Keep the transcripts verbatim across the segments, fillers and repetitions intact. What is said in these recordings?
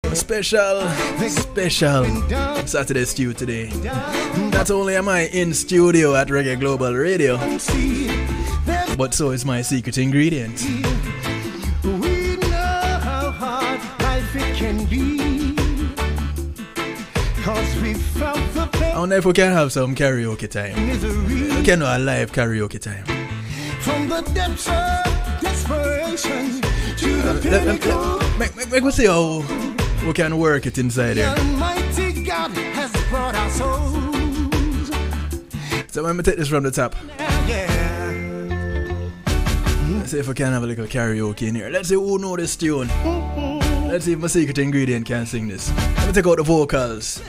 Special, special Saturday stew today. Not only am I in studio at Reggae Global Radio, but so is my secret ingredient. We know how hard life it can be, 'cause we felt the pain. I wonder if we can have some karaoke time. We can do a live karaoke time. From the depths of desperation to the Let, let, pinnacle. let, make, make, make me see how we can work it inside The here. Almighty God has brought our souls. So let me take this from the top. Yeah. Let's see if we can have a little karaoke in here. Let's see who knows this tune. Let's see if my secret ingredient can sing this. Let me take out the vocals.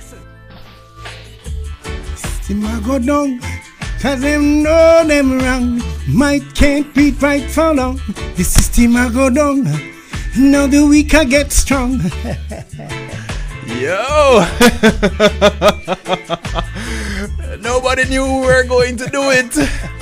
System I go down, 'cause them know them wrong. Might can't beat right for long. The system I go down, now the weak I get strong. Yo! Nobody knew we were going to do it.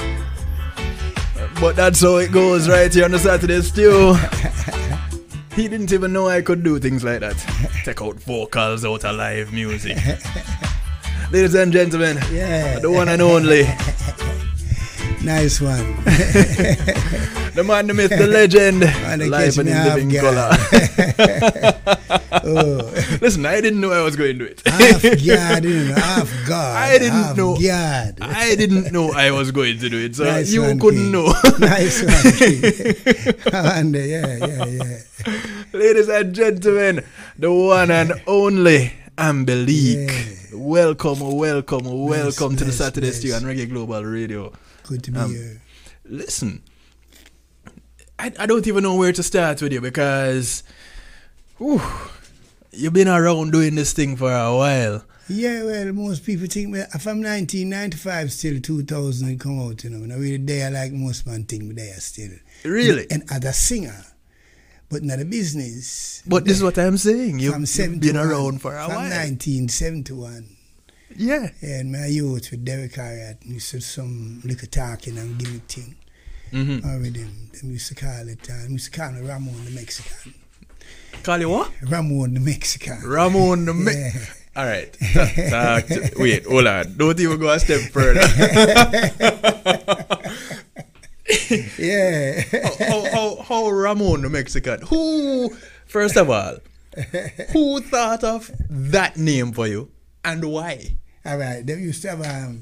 But that's how it goes right here on the Saturday Stew. He didn't even know I could do things like that. Take out vocals out of live music. Ladies and gentlemen, Yeah. the one and only, Nice one. the man, the myth, the legend, Man, they live catch and me in half living guard. color. Oh. Listen, I didn't know I was going to do it. Half guard, you know, half guard. I didn't half know. Guard. I didn't know I was going to do it, so Nice you one, couldn't King. know. Nice one. King. And, uh, yeah, yeah, yeah. Ladies and gentlemen, the one and only Ambelique. Yeah. Welcome, welcome, welcome to the nice, Saturday nice. Stew on Reggae Global Radio. Good to be Um, here. Listen, I, I don't even know where to start with you because whew, you've been around doing this thing for a while. Yeah, well, most people think well, from nineteen ninety-five till two thousand it come out, you know. Now really there like most man think but they are still. Really? And as a singer, but not a business. But this is what I'm saying. You've, From you've seventy-one, been around for a from while. nineteen seventy-one. Yeah. And my youth with Derek Harriott, we used to do some little talking and gimmick thing. Mm-hmm. Or with him, them used to call it, uh, we used to call him Ramon the Mexican. Call you what? Ramon the Mexican. Ramon the Me- Yeah. All right. Talk, talk to, wait, hold on. Don't even go a step further. Yeah. how, how, how, how Ramon the Mexican? Who, first of all, who thought of that name for you and why? All right, they used to have um,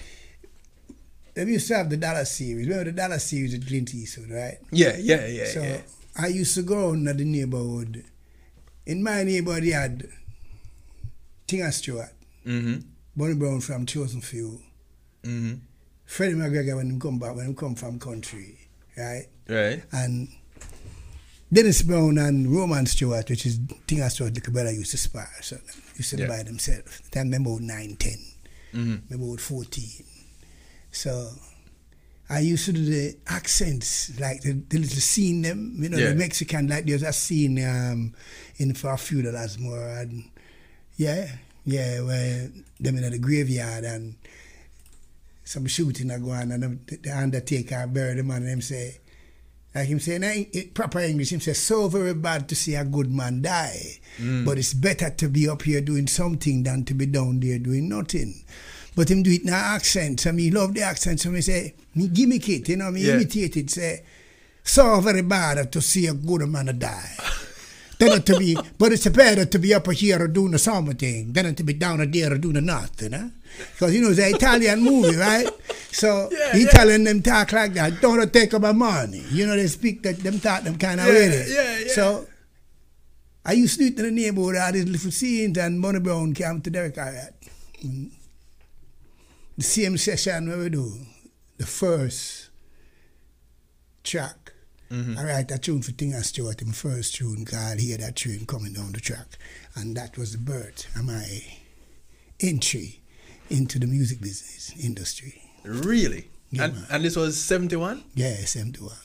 they used to have the Dollar Series. Remember the Dollar Series with Clint Eastwood, right? Yeah, yeah, yeah, So yeah. I used to go around the neighborhood. In my neighborhood, they had Tinga Stewart, Mm-hmm. Bonnie Brown from Chosen Few, Mm-hmm. Freddie McGregor when he come back, when he come from country, right? Right. And Dennis Brown and Roman Stewart, which is Tinga Stewart, the brother used to spar, so they used to Yeah. by themselves. Then they about nine, ten. Mm-hmm. Maybe about fourteen. So I used to do the accents, like the, the little scene them, you know, Yeah. the Mexican, like there's a scene um, in For a Few Dollars More, and yeah, yeah, where them in the graveyard and some shooting are going and the, the undertaker bury the man and him say, like him say, in in proper English, him say, so very bad to see a good man die, Mm. but it's better to be up here doing something than to be down there doing nothing. But him do it in an accent, so me love the accent, so me say, me gimmick it, you know, me Yeah. imitate it, say, so very bad to see a good man die. Then to be, but it's better to be up here doing something than to be down there doing nothing, you know? Because, you know, it's an Italian movie, right? So, Yeah, the yeah. Italian them talk like that, don't take my money. You know, they speak that, them talk them kind of Yeah, way. yeah, yeah. So, I used to do it in the neighborhood, all these little scenes, and Bonnie Brown came to Derek Harriott. Mm. The same session where we do, the first track. Mm-hmm. I write a tune for Tinga Stewart, my first tune, called Hear That Train Coming Down the Track. And that was the birth of my entry into the music business industry. Really? Yeah, and, man. and this was seventy-one? Yeah, seventy-one.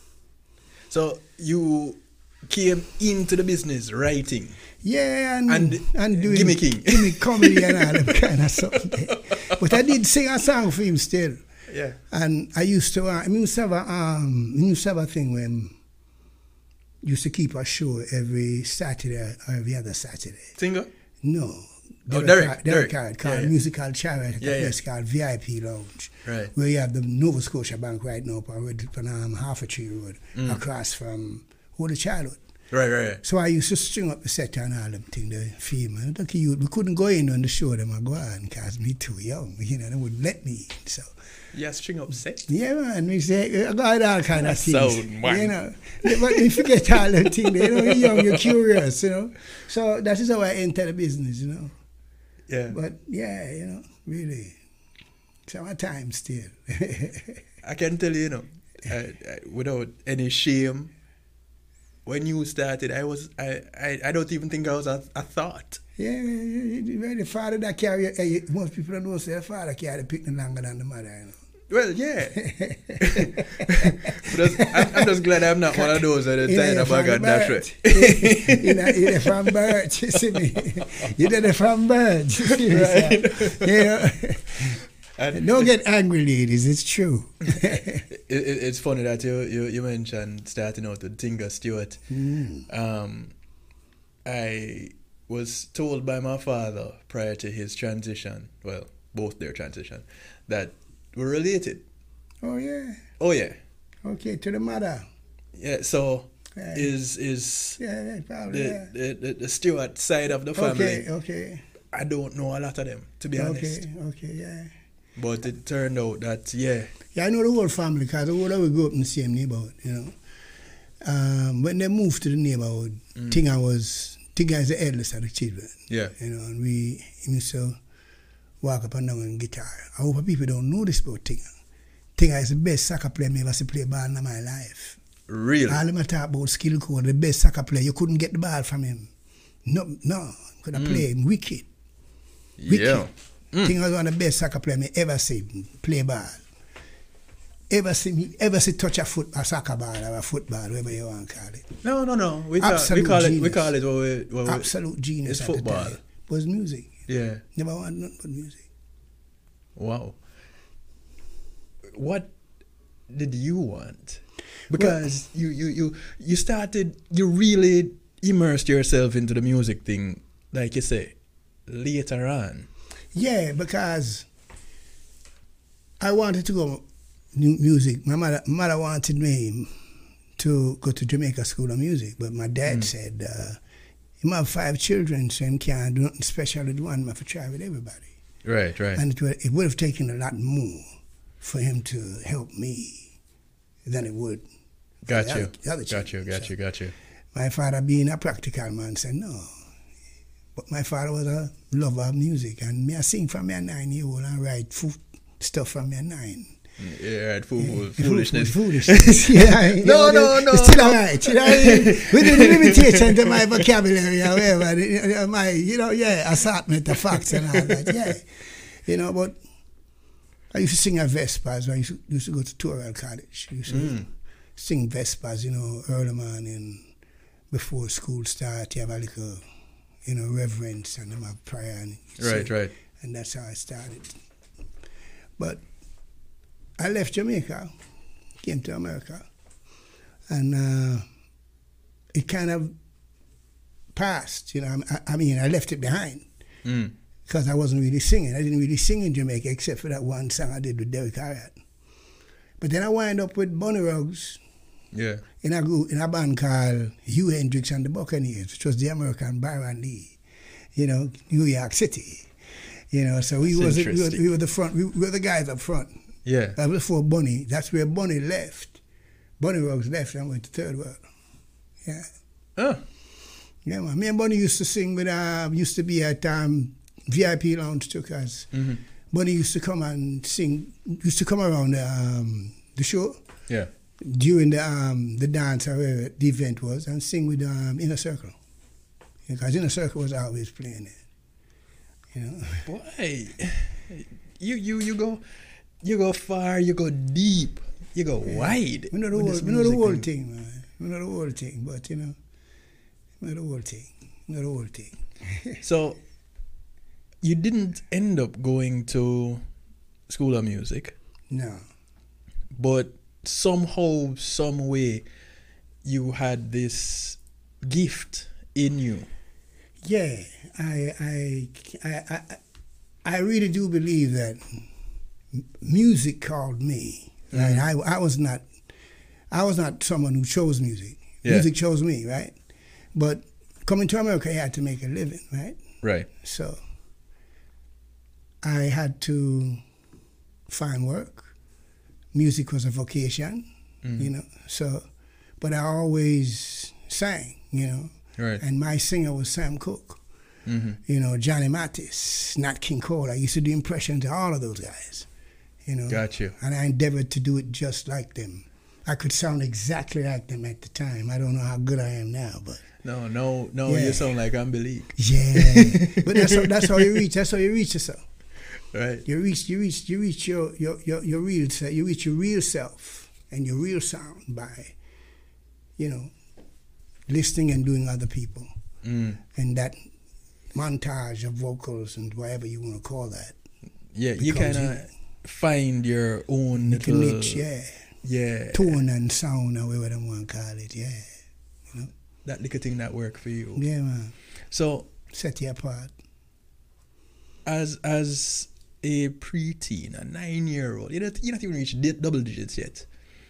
So you came into the business writing. Yeah, and, And and, doing gimmicking. gimmick comedy and all that kind of stuff. But I did sing a song for him still. Yeah. And I used to, uh, I used to have a, um, I used to have a thing when used to keep a show every Saturday or every other Saturday. Singer? No. Oh, Derek. Derek, Derek. called Yeah, yeah. Musical Chariot at Yeah, a yeah. place called V I P Lounge. Right. Where you have the Nova Scotia Bank right now up on um, Half a Tree Road, Mm. across from Holy Childhood. Right, right, right. So I used to string up the set and all them things, the film. And look, you, we couldn't go in on the show them I go on because me too young. You know, they wouldn't let me in. So Yeah, string up set. yeah, man, we say I got all kind of things. Sound, man. You know, but you forget all the things. You know, you're young, you're curious. You know, so that is how I entered the business. You know, Yeah. but yeah, you know, really, summertime still. I can tell you, you know, I, I, without any shame, when you started, I was, I, I, I don't even think I was a, a thought. Yeah, the father that carry, eh, most people don't know, say the father carry the picnic longer than the mother, you know. Well, yeah. But I'm, I'm just glad I'm not one of those that are tired of bag and dash it. You're not you're from birth, you see me. You did it from birth, you see me. Right. You know. And Don't get angry, ladies, it's true. it, it, it's funny that you, you, you mentioned starting out with Tinga Stewart. Mm. Um, I was told by my father prior to his transition, well, both their transition, that we're related. Oh, yeah. Oh, yeah. Okay, to the mother. Yeah, so Yeah. is is Yeah, yeah, probably, the, yeah. the, the, the Stewart side of the family. Okay, okay. I don't know a lot of them, to be honest. Okay, okay, yeah. But it turned out that, yeah. Yeah, I know the whole family because the whole of we grew up in the same neighborhood, you know. Um, when they moved to the neighborhood, Mm. Tinga was, Tinga is the eldest of the children. Yeah. You know, and we used to walk up and down on guitar. I hope people don't know this about Tinga. Tinga is the best soccer player I ever seen play ball in my life. Really? All them I talk about skill code, the best soccer player. You couldn't get the ball from him. No, no. Could have Mm. play him wicked. Wicked. Yeah. Mm. Tinga was one of the best soccer players I ever seen play ball. Ever see me, ever see touch a foot, a soccer ball or a football, whatever you want to call it. No, no, no. We, call, we Absolute call it. We genius. call it. What we, what we, Absolute genius. It's at football. The time. Was music. Yeah. Never want nothing but music. Wow. What did you want? Because well, you, you, you, you started. You really immersed yourself into the music thing, like you say, later on. Yeah, because I wanted to go new music. My mother, mother wanted me to go to Jamaica School of Music, but my dad mm. said, uh, he have five children, so he can't do nothing special with one, I have to try with everybody. Right, right. And it would, it would have taken a lot more for him to help me than it would. Got the you. Other, the other got you, got so you, got you. My father, being a practical man, said no. But my father was a lover of music, and me I sing from me a nine-year-old and write food stuff from me a nine. Yeah, right, fool, Yeah, foolishness. Foolishness. Yeah, no, you know, no, no. It's still all right. You know, with the limitation to my vocabulary or whatever, my, you know, yeah, assortment of facts and all that, yeah. You know, but I used to sing at Vespers when I used to, used to go to Toral College. I used to mm. sing Vespers, you know, early morning before school start. You have a little, you know, reverence and them have prayer. And right, sing. right. And that's how I started. But I left Jamaica, came to America, and uh, it kind of passed, you know. I, I mean, I left it behind mm. because I wasn't really singing. I didn't really sing in Jamaica except for that one song I did with Derek Harriott. But then I wound up with Bunny Ruggs yeah. in a group, in a band called Hugh Hendrix and the Buccaneers, which was the American Byron Lee, you know, New York City. You know, so we, was, we, were, we were the front, we were the guys up front. Yeah. That was before Bunny. That's where Bunny left. Bunny Ruggs left and went to Third World. Yeah. Oh. Yeah, man. Me and Bunny used to sing with, uh, used to be at um, V I P Lounge too, because mm-hmm. Bunny used to come and sing, used to come around the, um, the show. Yeah. During the um, the dance or whatever the event was, and sing with um, Inner Circle. Because Inner Circle was always playing it. You know? Boy, you, you, you go... You go far, you go deep, you go yeah. wide. We know the whole, we know the whole thing. thing, man. We know the whole thing, but you know, we know the whole thing. We know the whole thing. So, you didn't end up going to School of Music. No. But somehow, some way, you had this gift in you. Yeah, I, I, I, I, I really do believe that music called me. Right? Mm-hmm. I, I was not, I was not someone who chose music. Yeah. Music chose me, right? But coming to America, I had to make a living, right? Right. So I had to find work. Music was a vocation, mm-hmm. you know. So, but I always sang, you know. Right. And my singer was Sam Cooke, mm-hmm. you know, Johnny Mathis, Nat King Cole. I used to do impressions of all of those guys, you know. Got you. And I endeavored to do it just like them. I could sound exactly like them at the time. I don't know how good I am now, but no, no, no. Yeah. You sound like Unbelief. Yeah, but that's how, that's how you reach. That's how you reach yourself. Right. You reach, you reach, you reach your your your, your real self. You reach your real self and your real sound by, you know, listening and doing other people, mm. and that montage of vocals and whatever you want to call that. Yeah, you kind of find your own little niche, yeah, yeah, tone and sound, or whatever you want to call it. Yeah, you know, that little thing that work for you. Yeah, man. So set you apart. As as a preteen, a nine-year-old, you don't you not even reach double digits yet.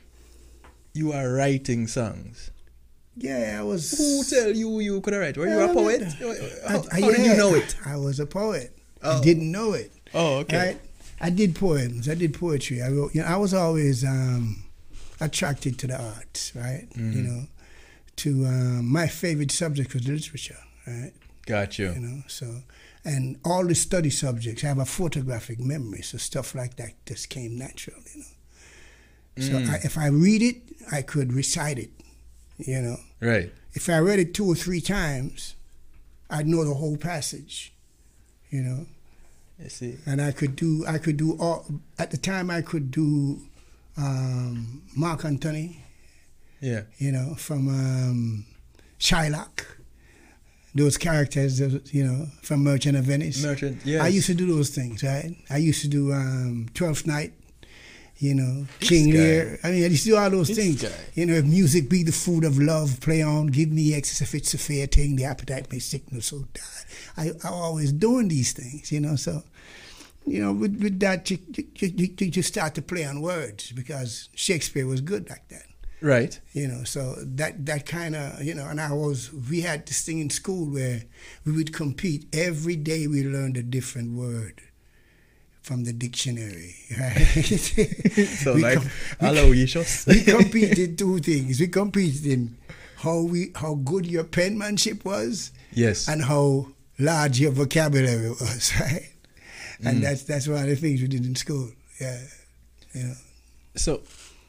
You are writing songs. Yeah, I was. Who tell you you could write? Were you a poet? I, How, I, how yeah, did you know it? I was a poet. Oh. I didn't know it. Oh, okay. Right? I did poems. I did poetry. I wrote. You know, I was always um, attracted to the arts, right? Mm-hmm. You know, to um, my favorite subject was literature, right? Got you. You know, so and all the study subjects. I have a photographic memory, so stuff like that just came natural, you know. So mm. I, if I read it, I could recite it, you know. Right. If I read it two or three times, I'd know the whole passage, you know. I see. And I could do, I could do all, at the time I could do um, Mark Antony, yeah, you know, from um, Shylock, those characters, you know, from Merchant of Venice. Merchant, yes. I used to do those things, right? I used to do um, Twelfth Night, you know, this King guy. Lear. I mean, I used to do all those this things. Guy. You know, if music be the food of love, play on, give me excess if it's a fair thing, the appetite may sickness so die. I, I always doing these things, you know, so, you know, with, with that, you, you, you, you just start to play on words because Shakespeare was good like that. Right. You know, so that, that kind of, you know, and I was, we had this thing in school where we would compete. Every day we learned a different word from the dictionary, right? So we like, com- Aloysius. we competed two things. We competed in how we how good your penmanship was, yes, and how large your vocabulary was, right? And mm. that's that's one of the things we did in school. Yeah, you know. So,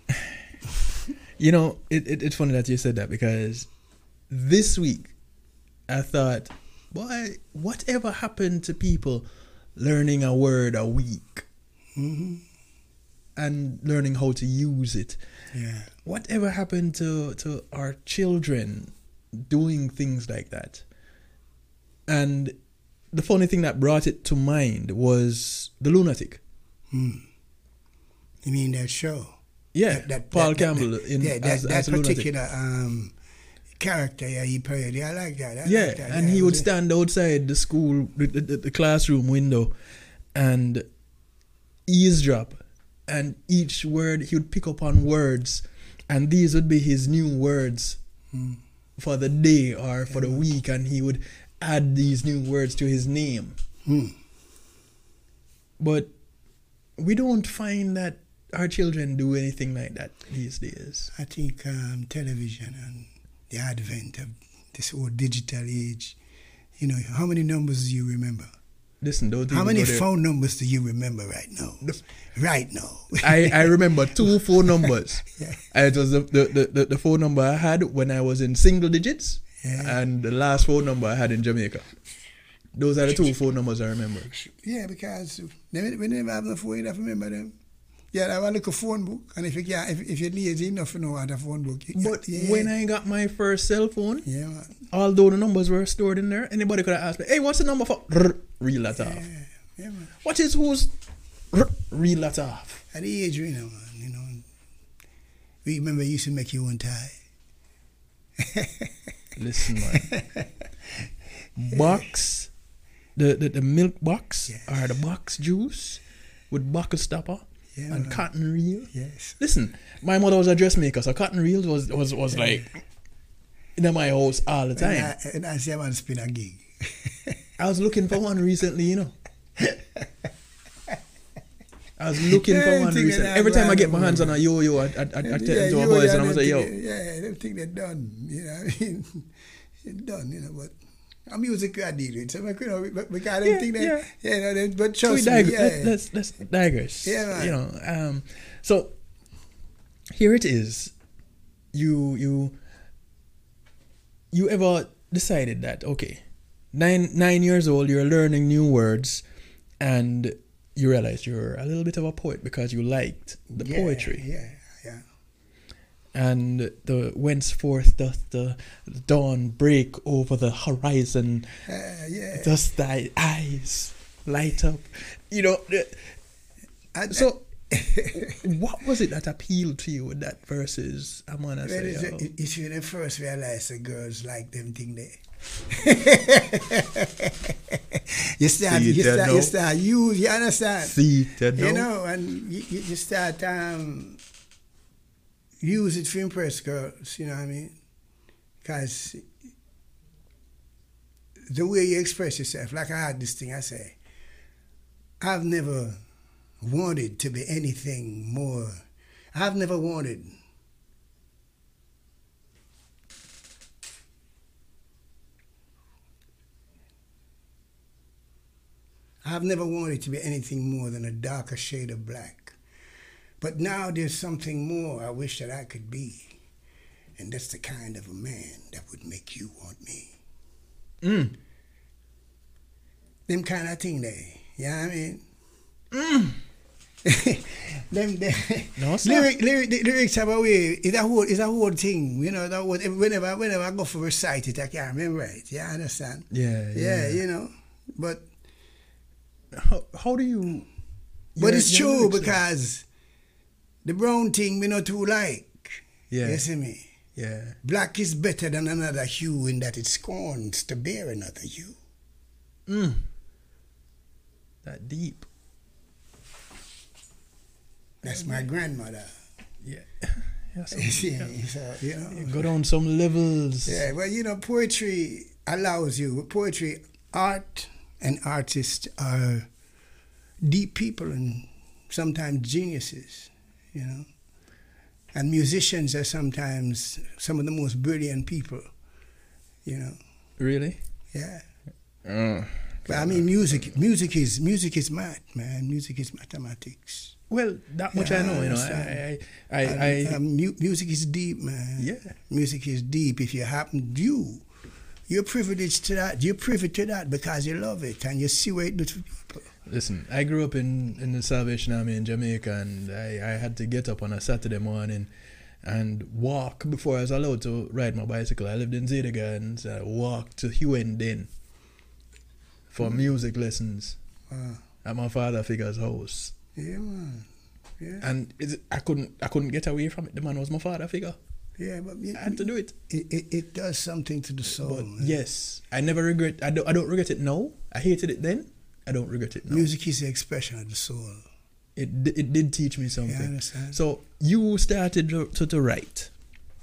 you know, it, it it's funny that you said that because this week I thought, boy, whatever happened to people learning a word a week mm-hmm. and learning how to use it? Yeah. Whatever happened to, to our children doing things like that? And the funny thing that brought it to mind was The Lunatic. Hmm. You mean that show? Yeah, that, that, Paul that, Campbell that, in yeah, that, as, that as particular um, character. Yeah, he played. Yeah, I like that. I yeah, like that. and yeah, he would it. stand outside the school, the, the, the classroom window, and eavesdrop. And each word he would pick up on words, and these would be his new words hmm. for the day or for yeah. the week, and he would add these new words to his name. Hmm. But we don't find that our children do anything like that these days. I think um, television and the advent of this whole digital age, you know, how many numbers do you remember? Listen, don't How many go phone numbers do you remember right now? The, right now. I, I remember two phone numbers. Yeah. And it was the, the, the, the phone number I had when I was in single digits, yeah. and the last phone number I had in Jamaica. Those are the two phone numbers I remember. Yeah, because they, we never have no phone, you have to remember them. Yeah, I have a little phone book, and if you can, if, if you're lazy enough to know how to phone book. You, But yeah. when I got my first cell phone, yeah, man. although the numbers were stored in there, anybody could have asked me, hey, what's the number for? Reel that off. Yeah, yeah, man. What is who's? Reel that off. At the age, you know, man, you know, we remember you used to make your own tie. Listen, man. Box, the, the, the milk box Yes. or the box juice with buckle stopper Yeah, and man. cotton reel. Yes. Listen, my mother was a dressmaker, so cotton reels was was, was like in my house all the time. And I, and I see a man spin a gig. I was looking for one recently, you know. I was looking for Yeah, one think recently. that Every time I I'm get my glad hands I'm on a yo-yo, I, I, I, I tell them to yeah, my boys yeah, and I was like, yo. think they- Yeah, I don't think they're done. You know what I mean? It's done, you know, but I'm music I deal with. So, like, you know, but because I don't Yeah, think that, yeah. yeah, no, they- but So we trust me, dig- yeah. let, let's, let's digress. Yeah, man. You know, um, so here it is. You, you, you ever decided that, okay, nine, nine years old, you're learning new words and you realized you're a little bit of a poet because you liked the Yeah, poetry. Yeah, yeah. And the whenceforth doth the dawn break over the horizon, Uh, yeah. thus thy eyes light up. You know, the- I, so what was it that appealed to you with that versus I'm gonna well, say, it's, oh, it's when I first realized the girls like them thing there. you start, See you that start, now? you start use, you understand? see that You no? know, and you, you you start um, use it for impress girls, you know what I mean? Because the way you express yourself, like I had this thing I say, I've never wanted to be anything more. I've never wanted I've never wanted to be anything more than a darker shade of black. But now there's something more I wish that I could be. And that's the kind of a man that would make you want me. Mm. Them kind of thing there. You know what I mean? Mm. them, them No, sir. lyric, lyric, the lyrics have a way. It's a whole, it's a whole thing. You know, that whole, whenever, whenever I go for recite it, I can't remember it. You understand? Yeah, Yeah, yeah. you know. But How, how do you? but your- it's your true lyrics, because the brown thing we not too like. yeah, You see me? yeah. Black is better than another hue in that it scorns to bear another hue. Mm. That deep. That's my grandmother. Yeah. Yeah, so, Yeah, yeah. so, you know. You go down some levels. Yeah, well, you know, poetry allows you, poetry, art and artists are deep people and sometimes geniuses, you know. And musicians are sometimes some of the most brilliant people, you know. Really? Yeah. Uh, But I mean, music, music is music is math, man. Music is mathematics. well, that much Yeah, I know. I You know, understand. I, I, I, And, I um, mu- music is deep, man. yeah. Music is deep. If you happen, you, you're privileged to that. You're privy to that because you love it and you see what it does for people. Listen, I grew up in, in the Salvation Army in Jamaica, and I, I had to get up on a Saturday morning and walk before I was allowed to ride my bicycle. I lived in Zedega, and I walked to Huendin for Mm. music lessons Wow. at my father figure's house. Yeah, man. Yeah, And it, I couldn't I couldn't get away from it. The man was my father figure. yeah, but it, I had to do it. it, it, it does something to the soul. But man. yes, I never regret. I don't. I don't regret it now. I hated it then. I don't regret it now. Music is the expression of the soul. It di- it did teach me Yeah, I something. understand. So you started to, to, to write,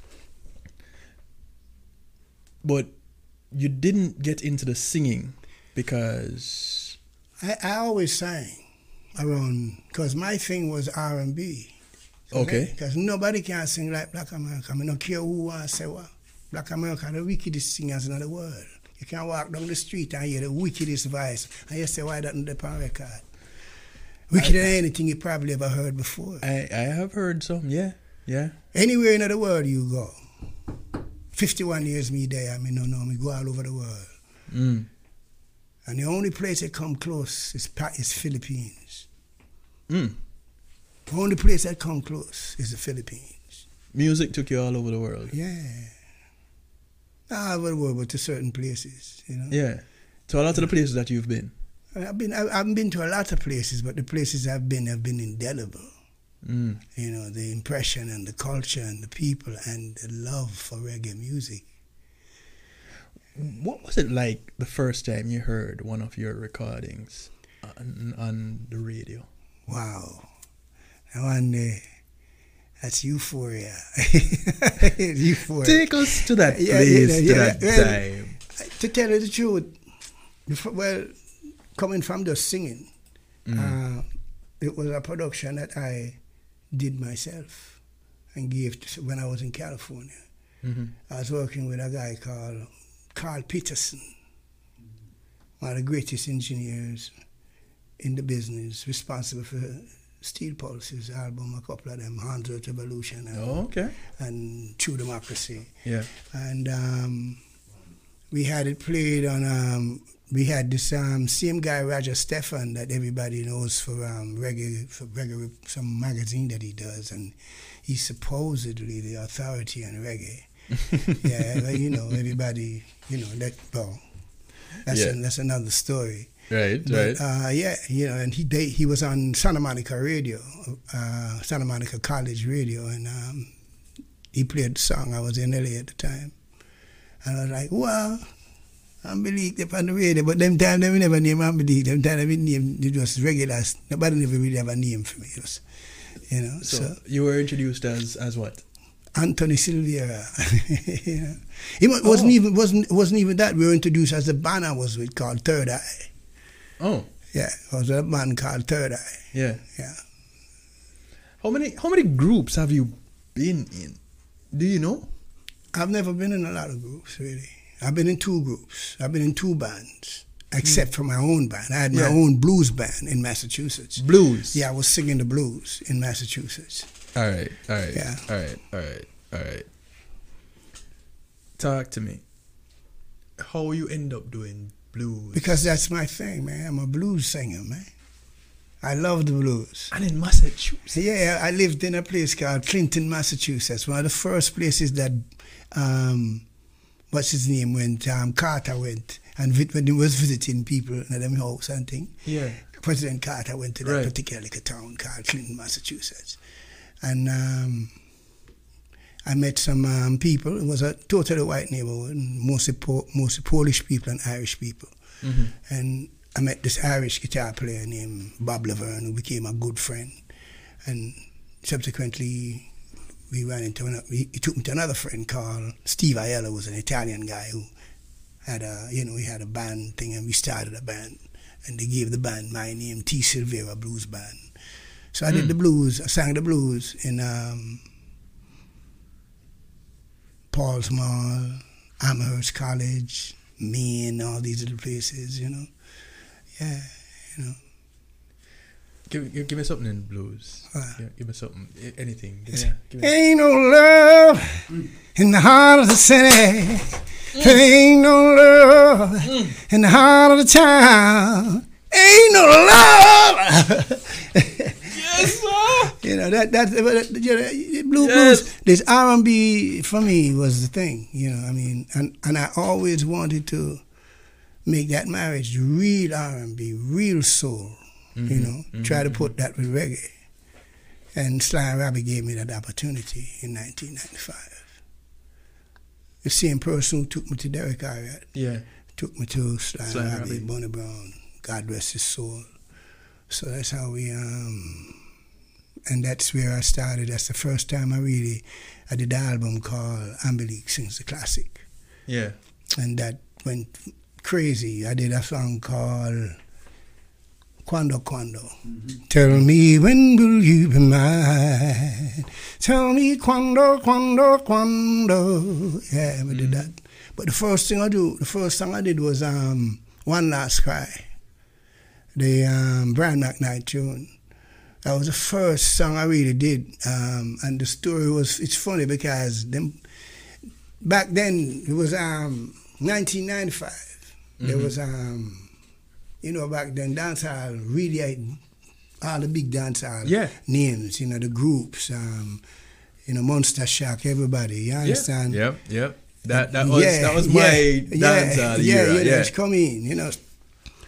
but you didn't get into the singing because I, I always sang around because my thing was R and B. Okay. Because nobody can sing like Black America. I don't care who wants to say what. Black America are the wickedest singers in the world. You can walk down the street and hear the wickedest voice. And you say, why doesn't the on record? Wickeder than anything you probably ever heard before. I, I have heard some. Yeah, yeah. Anywhere in the world you go. fifty-one years me there, I mean, no, no, me go all over the world. Mm. And the only place that come close is, Pa- is Philippines. Mm. The only place that come close is the Philippines. Music took you all over the world. Yeah. Not all over the world, but to certain places, you know. Yeah. So a lot of the places that you've been. I've been, I haven't been to a lot of places, but the places I've been have been indelible. Mm. You know, the impression and the culture and the people and the love for reggae music. What was it like the first time you heard one of your recordings on, on the radio? Wow. That one day, that's euphoria. Euphoria. Take us to that Yeah, place, yeah, to yeah. that Well, time. To tell you the truth, before, well, coming from just singing, Mm. uh, it was a production that I did myself and gave to, when I was in California. Mm-hmm. I was working with a guy called Carl Peterson, one of the greatest engineers in the business, responsible for Steel Pulse's album, a couple of them, Hans Earth Revolution and, Oh, okay. and True Democracy. Yeah. And um, we had it played on, um, we had this um, same guy, Roger Stephan, that everybody knows for um, reggae, for reggae, some magazine that he does, and he's supposedly the authority on reggae. Yeah, well, you know, everybody, you know, that, well, that's, Yeah. a, that's another story. Right, But, right. uh, yeah, you know, and he they, he was on Santa Monica Radio, uh, Santa Monica College Radio, and um, he played the song. I was in L A at the time. And I was like, well, Ambelique, they're on the radio, but them time they never name Ambelique. Them time they name, it was regular. Nobody never really have a name for me. It was, you know, So, so you were introduced as as what? Anthony Silvera. You know. It wa- wasn't Oh. even wasn't wasn't even that. We were introduced as the band I was with called Third Eye. Oh, Yeah, it was a band called Third Eye. yeah. Yeah. How many how many groups have you been in? Do you know? I've never been in a lot of groups, really. I've been in two groups. I've been in two bands, except for my own band. I had my Yeah. own blues band in Massachusetts. Blues. Yeah, I was singing the blues in Massachusetts. All right. All right. Yeah. All right. All right. All right. Talk to me. How you end up doing blues? Because that's my thing, man. I'm a blues singer, man. I love the blues. And in Massachusetts. Yeah, I lived in a place called Clinton, Massachusetts. One of the first places that, um, what's his name, when um, Carter went, and vi- when he was visiting people in them house and thing. Yeah. President Carter went to that Right. particular little town called Clinton, Massachusetts. And um, I met some um, people. It was a totally white neighborhood, mostly, po- mostly Polish people and Irish people. Mm-hmm. And I met this Irish guitar player named Bob Laverne, who became a good friend. And subsequently, we ran into another, he, he took me to another friend called Steve Aiello, who was an Italian guy who had a, you know, he had a band thing, and we started a band. And they gave the band my name, T. Silvera Blues Band. So I did Mm. the blues, I sang the blues in um, Paul's Mall, Amherst College, Maine, all these little places, you know. Yeah, you know. Give, give, give me something in blues. Uh, give, give me something. A- Anything. Give It's- me, give me. Ain't no love in the heart of the city. There ain't no love in the heart of the town. Ain't no love. Yes, sir. You know that that you know, blue Yes. blues. This R and B for me was the thing. You know, I mean, and and I always wanted to make that marriage real R and B, real soul. Mm-hmm, You know, mm-hmm, try to put that with reggae. And Sly and Robbie gave me that opportunity in nineteen ninety-five. The same person who took me to Derek Ariat Yeah. took me to Sly, Sly and and Robbie, Robbie. Bonnie Brown, God rest his soul. So that's how we, um, and that's where I started. That's the first time I really, I did the album called Ambelique Sings the Classic. Yeah. And that went crazy. I did a song called Quando Quando. Mm-hmm. Tell me when will you be mine? Tell me quando, quando, quando. Yeah, we did that. But the first thing I do, the first song I did was um, One Last Cry, the um, Brian McKnight tune. That was the first song I really did. Um, and the story was, it's funny because them, back then, it was um, nineteen ninety-five. Mm-hmm. There was, um, you know, back then, dancehall really had all the big dancehall Yeah. names, you know, the groups, um, you know, Monster Shack, everybody, you understand? Yep. Yep. That that was Yeah, that was yeah, my yeah, dance uh, yeah, era. you know, Yeah. it's come in, you know.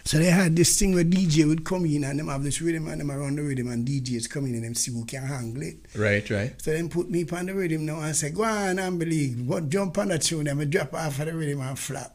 So they had this thing where D J would come in and them have this rhythm and them around the rhythm and D Js come in and them see who can handle it. Right, right. So then put me on the rhythm now and say, go on, Amberleague, what jump on that tune, and I drop off of the rhythm and flap.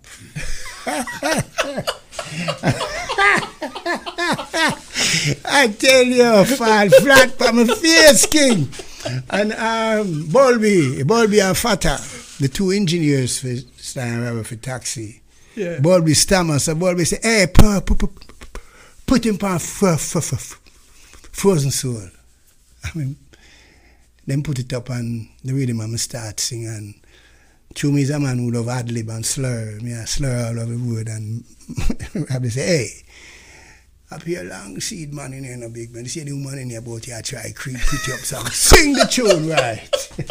I tell you, fall flat on my face, king. And um, Bulby, Bulby and Fata, the two engineers for Stein for Taxi. Yeah. Bulby stammer, so Bulby say, hey, pu- pu- pu- pu- put him on f- f- f- f- Frozen Soul. I mean, then put it up on the rhythm and I start singing. Chumi is a man who love ad-lib and slur. Me I slur all over the word and I say, hey, up here long seed man in here no big man. You see the woman in here about here try creep put you up some. Sing the tune right.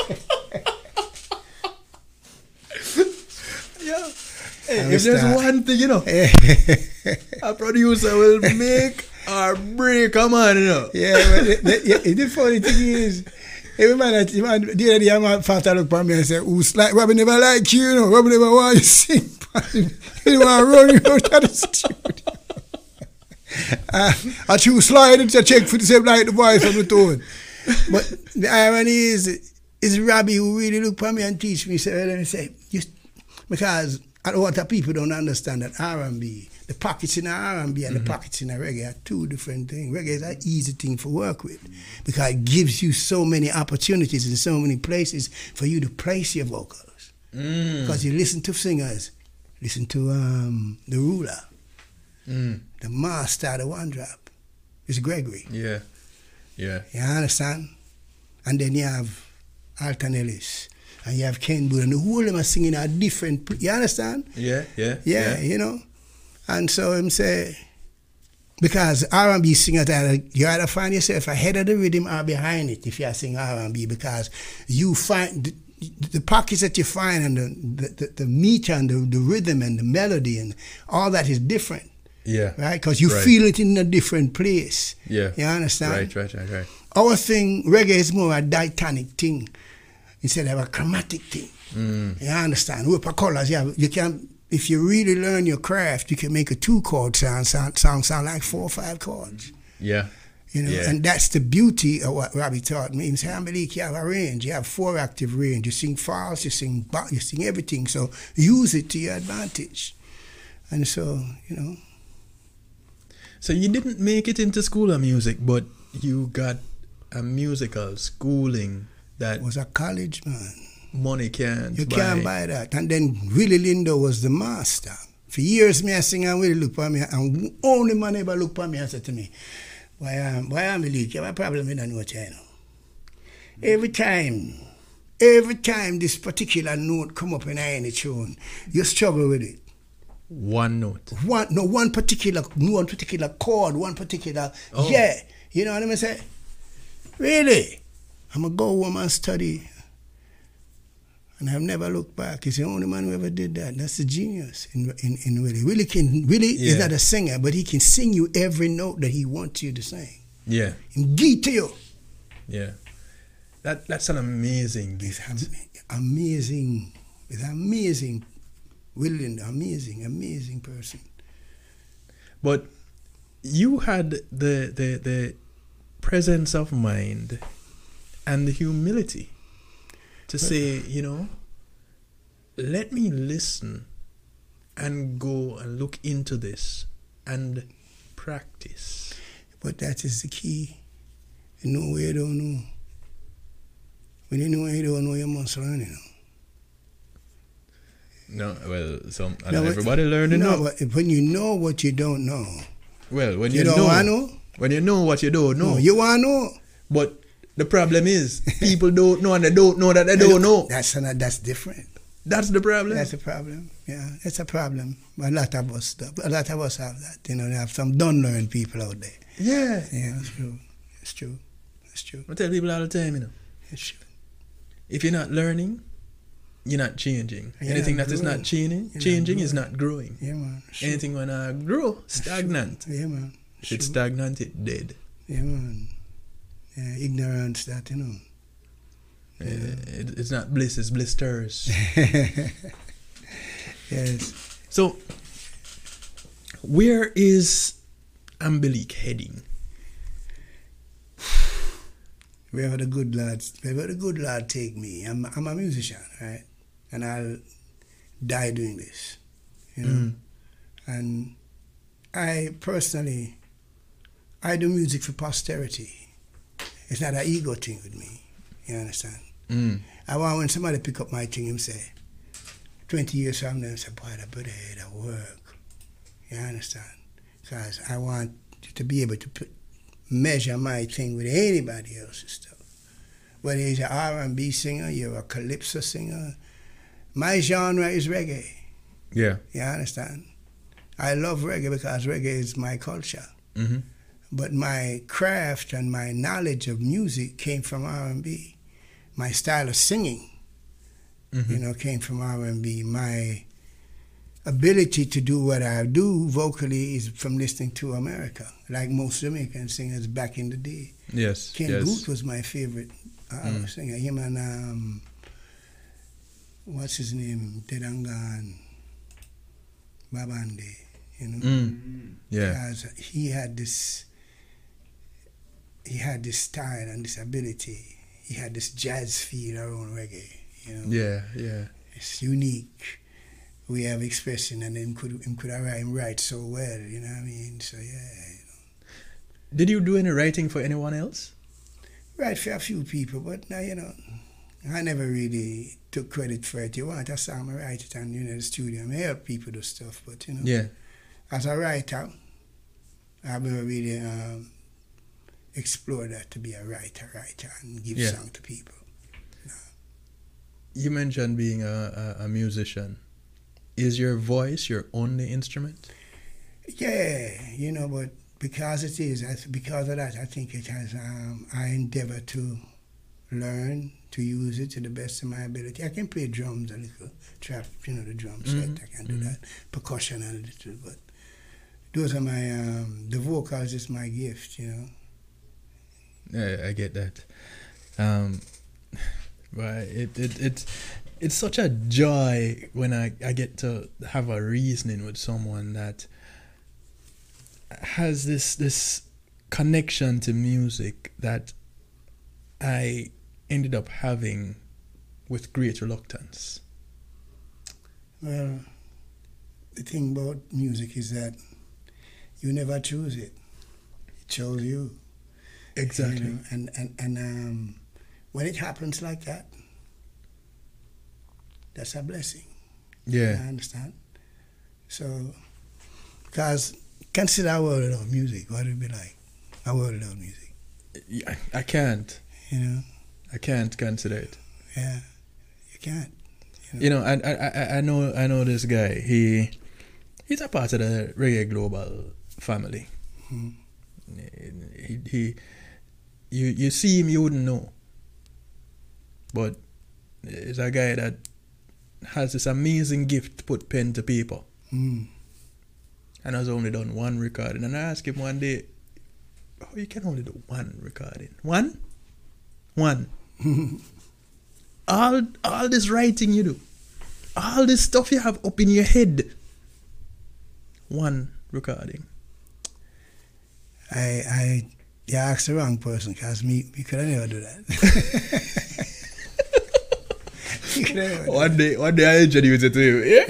Yeah. Hey, if there's start. one thing, you know, a producer will make or break a man, you know. Yeah, but the, the, the funny thing is, every man that, man, the other day, a man father look at me and say, who's like, Robbie never like you, you know, Robbie never want you to sing. He want to run you out of the studio. uh, I choose slide into check for the same like the voice on the tone. But the irony is, is Robbie who really look at me and teach me, so let me say, just because a lot of people don't understand that R and B, the pockets in R and B and mm-hmm. the pockets in a reggae are two different things. Reggae is an easy thing to work with because it gives you so many opportunities in so many places for you to place your vocals. Mm. Because you listen to singers, listen to um, the ruler, mm. the master, the one drop. It's Gregory. Yeah, yeah. You understand? And then you have Alton Ellis. And you have Ken Boone, and the whole of them are singing a different, you understand? Yeah, yeah, yeah. Yeah, you know? And so him say, because R and B singers, you either find yourself ahead of the rhythm or behind it if you are singing R and B, because you find, the, the pockets that you find and the, the, the meter and the, the rhythm and the melody and all that is different. Yeah. Right? Because you right. feel it in a different place. Yeah. You understand? Right, right, right, right. Our thing, reggae is more a diatonic thing instead of a chromatic thing. Mm. You understand? With colors, you, have, you can, if you really learn your craft, you can make a two-chord sound, sound, sound, sound like four or five chords. Yeah. You know, yeah. and that's the beauty of what Robbie taught me. He said, Amberleague, you have a range, you have four active range. You sing false, you sing back, you sing everything. So use it to your advantage. And so, you know. So you didn't make it into School of Music, but you got a musical schooling that it was a college, man. Money can't You buy. can't buy that. And then Willie Lindo was the master. For years, me I sing and Willie look for me, and only man ever look for me and said to me, why am why am Leak? You have a problem with that note, you know. Every time, every time this particular note come up in any tune, you struggle with it. One note. One no one particular one particular chord, one particular oh. yeah. You know what I'm saying? Really? I'm gonna go home and study. And I've never looked back. He's the only man who ever did that. That's the genius in in, in Willie. Willie can Willie yeah. is not a singer, but he can sing you every note that he wants you to sing. Yeah. And give to you. Yeah. That that's an amazing gift. It's amazing. It's amazing. Willie, amazing, amazing person. But you had the the the presence of mind and the humility to say, you know, let me listen and go and look into this and practice. But that is the key. You know where you don't know. When you know where you don't know, you must learn, you know. No, well, some and no, everybody learning. No, know. but when you know what you don't know. Well, when you, you don't know, want to know. When you know what you don't know. No, you want to know. But the problem is, people don't know and they don't know that they don't know. That's an, that's different. That's the problem. That's the problem. Yeah, it's a problem. A lot of us, a lot of us have that. You know, they have some don't-learn people out there. Yeah. Yeah, it's true. It's true. It's true. I tell people all the time, you know. It's true. If you're not learning, you're not changing. You're Anything not that is not changing, You're changing not is not growing. Yeah, man. Sure. Anything when I grow, stagnant. Yeah, man. If it's stagnant, it's dead. Yeah, man. Yeah, ignorance, that, you know. Yeah. It, it's not bliss, it's blisters. Yes. So, where is Ambelique heading? Wherever the good Lord, wherever the good Lord take me. I'm, I'm a musician, right? And I'll die doing this, you know. Mm. And I personally, I do music for posterity. It's not an ego thing with me. You understand? Mm. I want when somebody pick up my thing and say, twenty years from now, say, boy, that better that work. You understand? Because I want to be able to put, measure my thing with anybody else's stuff. Whether you're an R and B singer, you're a calypso singer, my genre is reggae. Yeah. You understand? I love reggae because reggae is my culture. Mm-hmm. But my craft and my knowledge of music came from R and B. My style of singing, mm-hmm. you know, came from R and B. My ability to do what I do vocally is from listening to America, like most Jamaican singers back in the day. Yes, Ken yes. Boothe was my favorite uh, Mm. singer. Him and, um, what's his name, Dead and Gone, Babande, you know. Mm. Yeah. Because he had this, he had this style and this ability. He had this jazz feel around reggae, you know. Yeah, yeah. It's unique way of expressing, and then could him could write him write so well, you know what I mean? So yeah, you know. Did you do any writing for anyone else? Write for a few people, but now you know, I never really took credit for it. You want a song, I write it, and you know, the studio, I help people do stuff, but you know, Yeah. as a writer, I've never really um, explored that to be a writer, writer, and give Yeah. song to people. You mentioned being a, a, a musician. Is your voice your only instrument? Yeah, you know, but because it is, I- because of that, I think it has, um, I endeavor to learn to use it to the best of my ability. I can play drums a little, trap, you know, the drum set, Mhm, I can do mhm. that, percussion a little, but those are my, um, the vocals is my gift, you know. Yeah, I get that. Um, but it, it, it, it's such a joy when I, I get to have a reasoning with someone that has this this connection to music that I ended up having with great reluctance. Well, the thing about music is that you never choose it. It chose you. Exactly. You know, and and, and um, when it happens like that, that's a blessing. Yeah. I understand. So, because consider a world without music, what would it be like? A world without music. Yeah, I can't. You know? I can't consider it. Yeah. You can't. You know, I, I I I know I know this guy. He he's a part of the Reggae Global family. Mm-hmm. He, he you you see him, you wouldn't know. But he's a guy that has this amazing gift to put pen to paper. Mm. And has only done one recording. And I asked him one day, oh, you can only do one recording. One? One. all all this writing you do, all this stuff you have up in your head, one recording. I I you asked the wrong person, because me, me could have never do that. You could have never do that. One day, one day I introduce it to you. Yeah?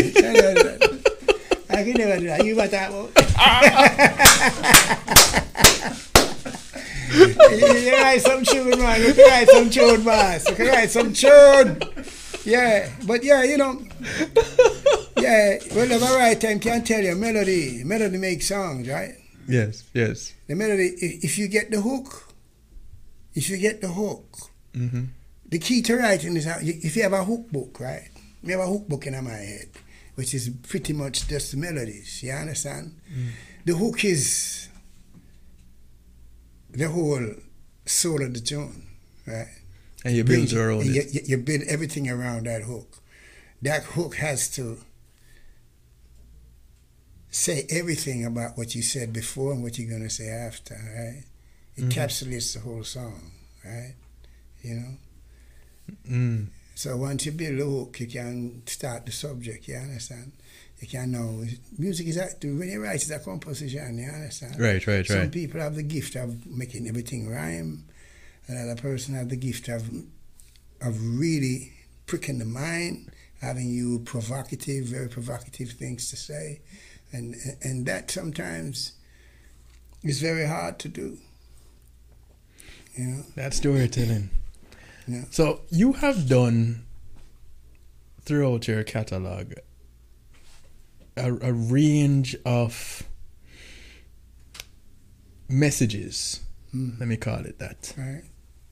I could never do that. You got that one. You can write some tune, man. You can write some tune, boss. You can write some tune. Yeah, but yeah, you know, yeah, whenever right time can tell you, melody, melody makes songs, right? Yes, yes. The melody, if, if you get the hook, if you get the hook, Mm-hmm. the key to writing is, how- if you have a hook book, right? I have a hook book in my head, which is pretty much just melodies, you understand? Mm. The hook is the whole soul of the tune, right? And you build Brings- around you, it. you, you build everything around that hook. That hook has to say everything about what you said before and what you're going to say after, right? It Mhm. encapsulates the whole song, right? You know? Mm. So once you build the hook, you can start the subject, you understand? You can know music is a, when you write it's a composition, you understand? Right, right, Some right. people have the gift of making everything rhyme. Another person have the gift of of really pricking the mind, having you provocative, very provocative things to say. And and that sometimes is very hard to do. You know? That's storytelling. Yeah. So you have done throughout your catalog a, a range of messages. Mm. Let me call it that. Right.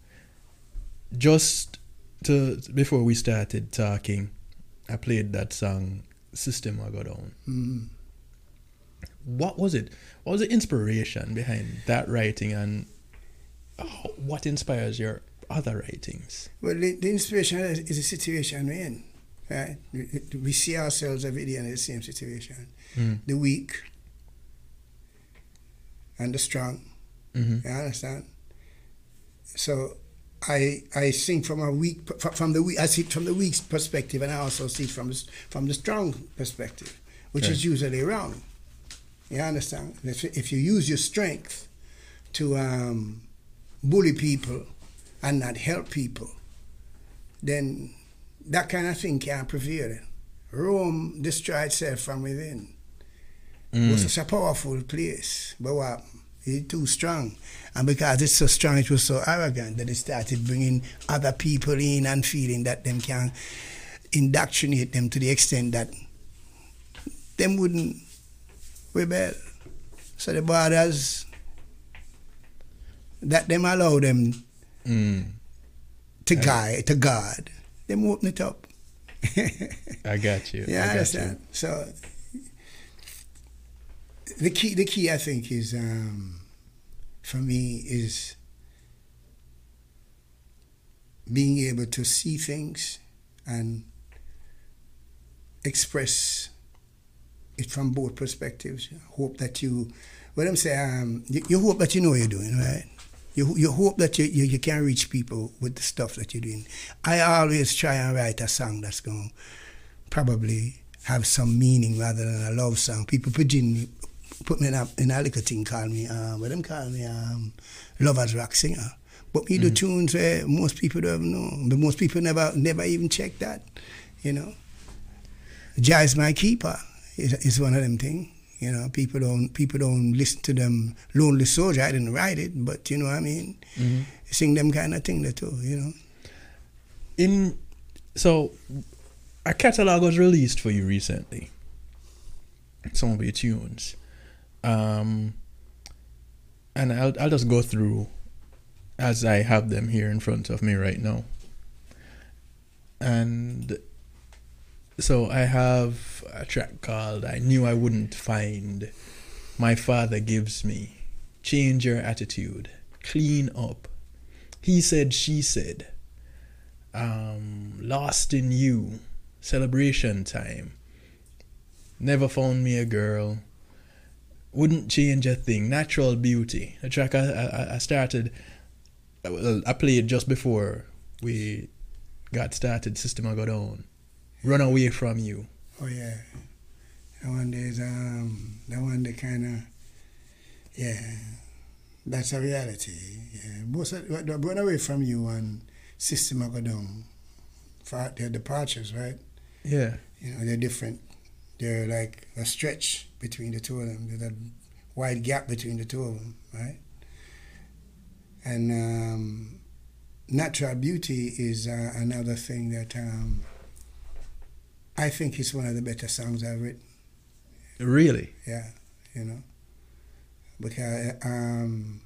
Just to before we started talking, I played that song "System I Go Down." Mm-hmm. What was it? What was the inspiration behind that writing, and how, what inspires your other writings? Well, the, the inspiration is a situation we're in, right? We, we see ourselves every day in the same situation. Mm. The weak and the strong. Mm-hmm. You understand? So I I sing from a weak from the weak I see it from the weak perspective, and I also see it from the, from the strong perspective, which Right. is usually wrong. You understand? If, if you use your strength to um, bully people and not help people, then that kind of thing can't prevail. Rome destroyed itself from within. Mm. It was such a powerful place, but what? It's too strong. And because it's so strong, it was so arrogant that it started bringing other people in and feeling that them can indoctrinate them to the extent that them wouldn't rebel. So the borders, that them allow them Mm. to I- guide, to guard, them open it up. I got you. Yeah, I I got understand. So the key, the key, I think, is um, for me is being able to see things and express it from both perspectives. Hope that you, what I'm saying, um, you, you hope that you know what you're doing, right? You you hope that you, you you can reach people with the stuff that you're doing. I always try and write a song that's going to probably have some meaning rather than a love song. People put me, put me in a, in a little thing, call me, um, what them call me, um, Lover's Rock Singer. But me do Mhm. tunes where most people don't know. But most people never never even check that, you know. Jazz My Keeper is, is one of them things. You know, people don't people don't listen to them. Lonely Soldier, I didn't write it, but you know what I mean? Mhm. Sing them kind of thing there too, you know. In so a catalog was released for you recently. Some of your tunes, um, and I'll I'll just go through as I have them here in front of me right now. And so I have a track called "I Knew I Wouldn't Find," "My Father Gives Me," "Change Your Attitude," "Clean Up," "He Said, She Said," um, "Lost in You," "Celebration Time," "Never Found Me a Girl," "Wouldn't Change a Thing," "Natural Beauty." The track I, I, I started, well, I played just before we got started, "System I Go Down." "Run Away From You." Oh yeah, that one is um, that one they kind of, yeah, that's a reality. Yeah, most of, Run Away From You and System I Go Down, for their departures, right? Yeah. You know, they're different. They're like a stretch between the two of them. There's a wide gap between the two of them, right? And um, Natural Beauty is uh, another thing that um, I think is one of the better songs I've written. Really? Yeah, you know, because um,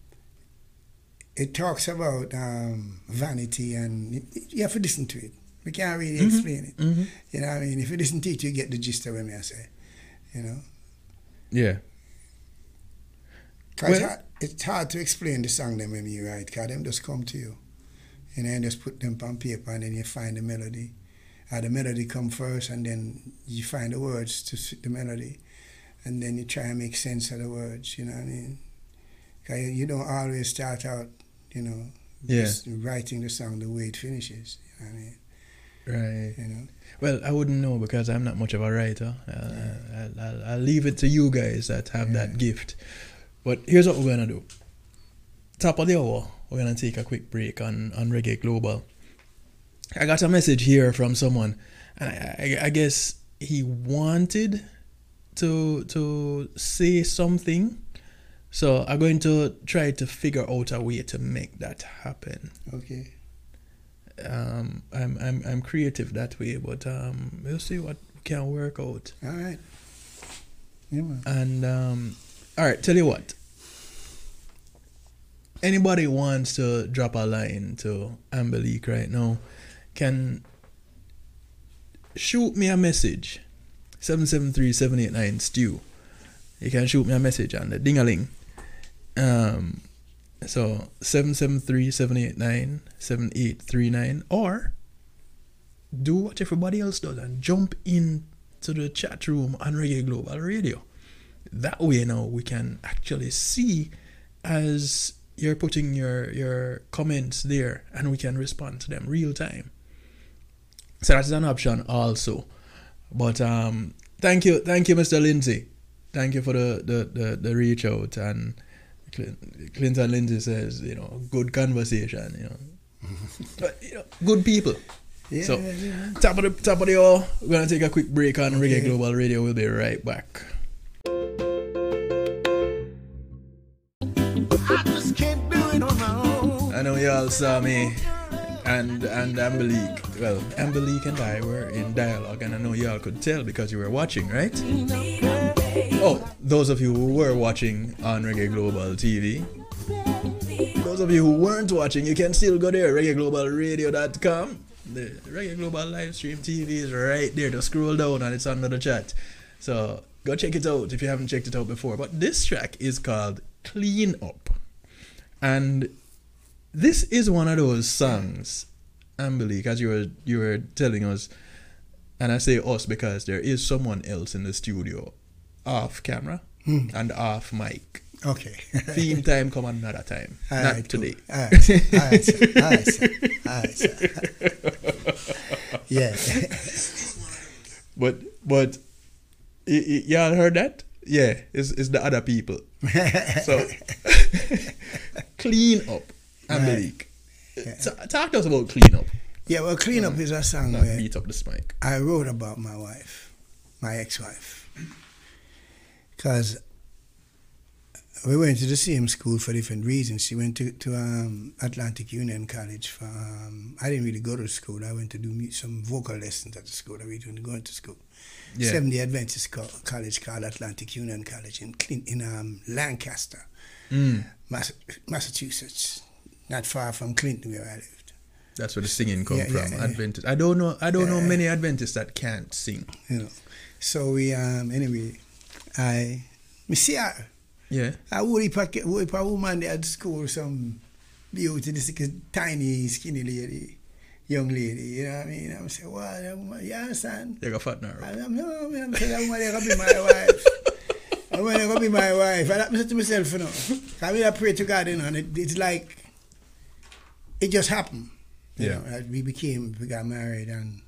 it talks about um, vanity, and it, it- you have to listen to it. We can't really Mhm. explain it. Mm-hmm. You know what I mean? If you listen to it, you get the gist of what I say. You know? Yeah. 'Cause it's, Well- hard, it's hard to explain the song them when you write, because them just come to you. You know, and just put them on paper, and then you find the melody. Uh, the melody come first, and then you find the words to fit the melody. And then you try and make sense of the words, you know what I mean? 'Cause you, you don't always start out, you know, Yeah. just writing the song the way it finishes, you know what I mean? Right. You know. Well, I wouldn't know because I'm not much of a writer. Uh, yeah. I'll, I'll, I'll leave it to you guys that have yeah. that gift. But here's what we're going to do. Top of the hour, we're going to take a quick break on, on Reggae Global. I got a message here from someone, and I, I, I guess he wanted to to say something. So I'm going to try to figure out a way to make that happen. Okay. Um, I'm I'm I'm creative that way, but um, we'll see what can work out. All right. Yeah, man. And um, all right, tell you what. Anybody wants to drop a line to Amberleak right now, can shoot me a message. seven seven three, seven eight nine Stew. You can shoot me a message on the ding-a-ling. Um. So seven seven three, seven eight nine, seven eight three nine, or do what everybody else does and jump in to the chat room on Reggae Global Radio. That way now we can actually see as you're putting your, your comments there and we can respond to them real time. So that's an option also. But um thank you, thank you, Mister Lindsay. Thank you for the, the, the, the reach out. And Clinton Lindsay says, you know, good conversation, you know. But, you know, good people. Yeah, so, yeah. top of the top of the hour, we're gonna take a quick break on Okay. Reggae Global Radio. We'll be right back. I just can't do it on my own. I know y'all saw me and and Amberleak. Well, Amberleak and I were in dialogue, and I know y'all could tell because you were watching, right? Oh, those of you who were watching on Reggae Global T V. Those of you who weren't watching, you can still go there, reggae global radio dot com. The Reggae Global live stream T V is right there. Just scroll down and it's under the chat. So go check it out if you haven't checked it out before. But this track is called Clean Up. And this is one of those songs, Amberleak, as you were you were telling us, and I say us because there is someone else in the studio off camera Hmm. and off mic. Okay. Theme time come another time. All not right, today. Cool. All right. All right, sir. All right, sir. All right, sir. Yeah. But but y- y- y'all heard that? Yeah, it's it's the other people. So Clean Up, Amberleak. Yeah. Ta- Talk to us about Clean Up. Yeah, well, Clean Up is a song Not where beat up this mic. I wrote about my wife, my ex-wife. Because we went to the same school for different reasons. She went to, to um, Atlantic Union College for, um, I didn't really go to school. I went to do mu- some vocal lessons at the school. I really didn't go to school. Yeah. Seventh-day Adventist co- college called Atlantic Union College in Clin- in um, Lancaster, Mm, Mass- Massachusetts, not far from Clinton where I lived. that's where the singing come Yeah, from. yeah, yeah. Adventist. I don't know. I don't know Yeah. many Adventists that can't sing. You know, so we um anyway, I me see her. Yeah. I would pack would a woman there at school, some beauty, this like a tiny, skinny lady, young lady, you know what I mean? I'm saying, well, that woman, you understand? You got fat now. I'm, I'm, no, I'm saying that woman there gonna be my wife. That woman there gonna be my wife. And I said to myself, you know, I mean, I pray to God, you know, and it, it's like, it just happened. You Yeah. know, as we became, we got married, and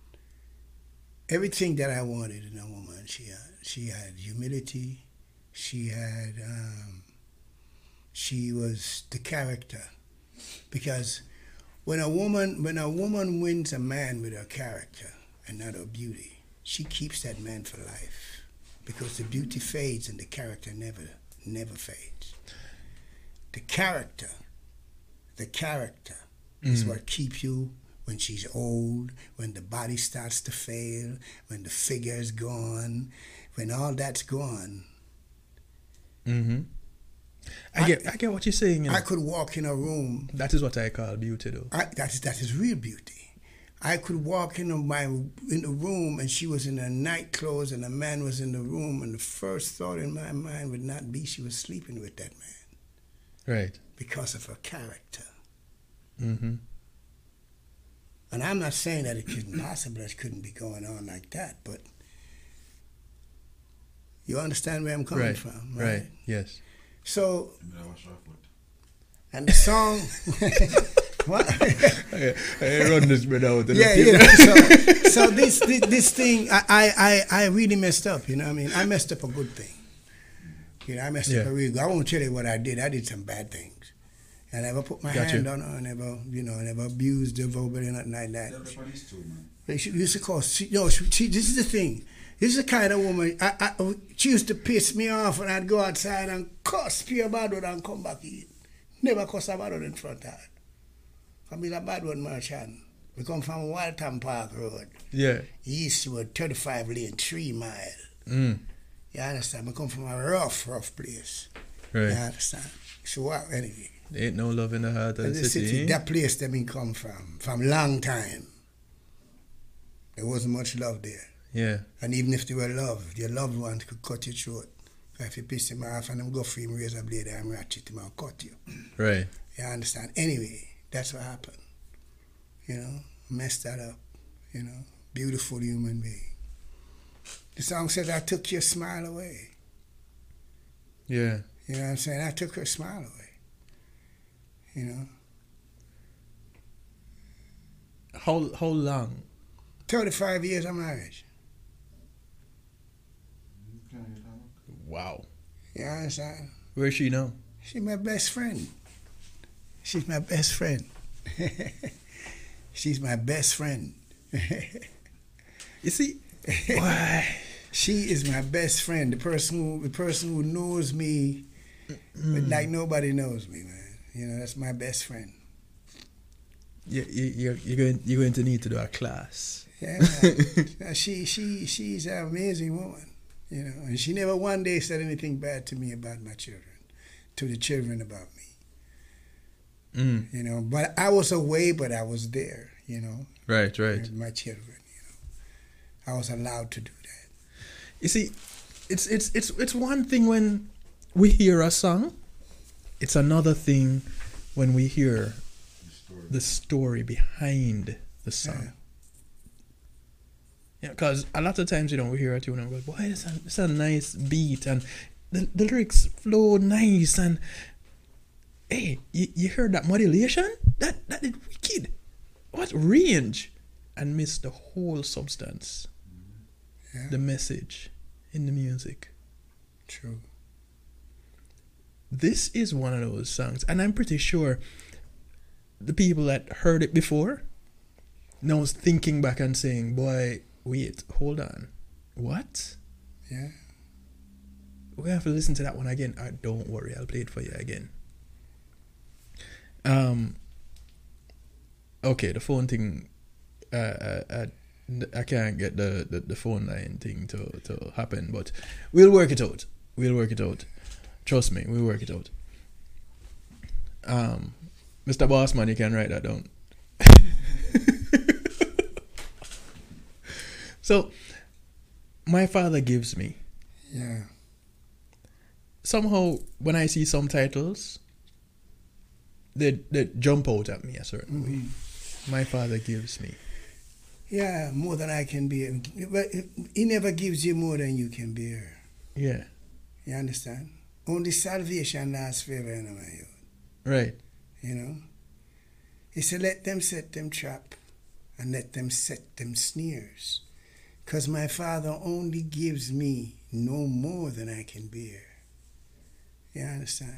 everything that I wanted in a woman, she had. She had humility. She had, um, she was the character. Because when a woman, when a woman wins a man with her character and not her beauty, she keeps that man for life. Because the beauty fades and the character never, never fades. The character, the character is Mm. what keeps you when she's old, when the body starts to fail, when the figure is gone, when all that's gone. Mm-hmm. I, I- get. I get what you're saying. You know. I could walk in a room. That is what I call beauty, though. I, that is that is real beauty. I could walk in my in the room and she was in her night clothes and a man was in the room, and the first thought in my mind would not be she was sleeping with that man Right. because of her character. Mm-hmm. And I'm not saying that it couldn't possibly it couldn't be going on like that, but you understand where I'm coming Right. from, Right. right? Yes. So, and the song, What? I, I run this bit out. and Yeah, it's- you know. So, so this, this this thing, I, I I I really messed up. You know, what I mean, I messed up a good thing. You know, I messed up Yeah. a real good. I won't tell you what I did. I did some bad things. I never put my Got hand you. on her. I never, you know, I never abused her verbally, nothing like that. They should used to call. She, no, she, she, this is the thing. This is the kind of woman. I, I, she used to piss me off, and I'd go outside and cuss pure bad word and come back in. Never cuss a bad word in front of her. I mean a bad word merchant. We come from Waltham Park Road. Yeah. Eastward, thirty-five lane, three mile. Mm. You understand? We come from a rough, rough place. Right. You understand? So what? Anyway. There ain't no love in the heart of And the the city. city, eh? that place that me come from, from long time. There wasn't much love there. Yeah. And even if there were love, your loved ones could cut you short. If you piss him off and them go for him razor blade and ratchet him and cut you. Right. You understand? Anyway, that's what happened. You know, messed that up. You know, beautiful human being. The song says, I took your smile away. Yeah. You know what I'm saying? I took her smile away. You know? How how long? thirty-five years of marriage. Wow. You understand? Where's she now? She's my best friend. She's my best friend. She's my best friend. You see? Why? She is my best friend. The person who the person who knows me but like nobody knows me, man. You know, that's my best friend. You, you, you're, you're, going, you're going to need to do a class. Yeah, man. she she she's an amazing woman. You know, and she never one day said anything bad to me about my children, to the children about me. Mm. You know, but I was away, but I was there. You know, Right, right. with my children. You know, I was allowed to do that. You see, it's it's it's it's one thing when we hear a song. It's another thing when we hear the story behind the song. Yeah, because a lot of times, you know, we hear a tune and we go, boy, it's a, it's a nice beat and the, the lyrics flow nice and hey, you, you heard that modulation? That that is wicked. What range? And miss the whole substance, Yeah, the message in the music. true. This is one of those songs, and I'm pretty sure the people that heard it before now is thinking back and saying, boy, wait, hold on. What? Yeah. We're gonna have to listen to that one again. Uh, don't worry, I'll play it for you again. Um. Okay, the phone thing. Uh, uh, uh, I can't get the, the, the phone line thing to, to happen, but we'll work it out. We'll work it out. Trust me, we'll work it out. Um, Mister Bossman, you can write that down. So, my father gives me. Yeah. Somehow, when I see some titles, they, they jump out at me a certain way. My father gives me. Yeah, more than I can bear. But he never gives you more than you can bear. Yeah, You understand? Only salvation lasts forever, you know, my youth. right. You know? He said, let them set them trap and let them set them snares. Because my Father only gives me no more than I can bear. You understand?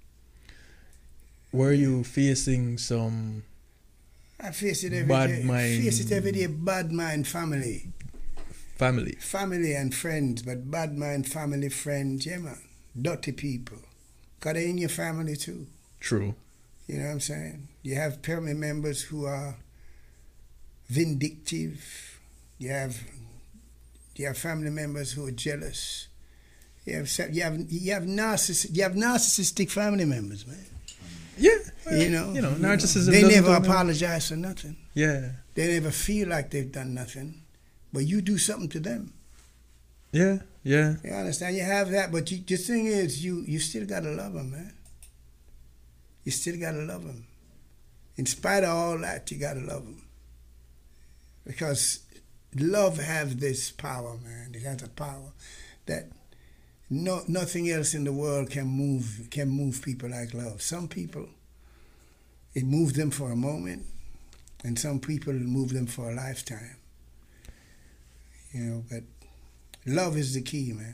Were you facing some I face it every Bad day. mind. Face it every day. Bad mind family. family? Family and friends, but bad mind family, friends, yeah, man. Dirty people. Because they're in your family too. True. You know what I'm saying? You have family members who are vindictive. You have you have family members who are jealous. You have se- you have you have narciss- you have narcissistic family members, man. Yeah. You know, You know, narcissism. They doesn't never own them. apologize for nothing. Yeah. They never feel like they've done nothing. But you do something to them. Yeah. Yeah. You understand? You have that, but you, the thing is, you you still gotta love them, man. You still gotta love them. In spite of all that, you gotta love them. Because love has this power, man. It has a power that no nothing else in the world can move can move people like love. Some people, it moves them for a moment, and some people it move them for a lifetime. You know, but love is the key, man.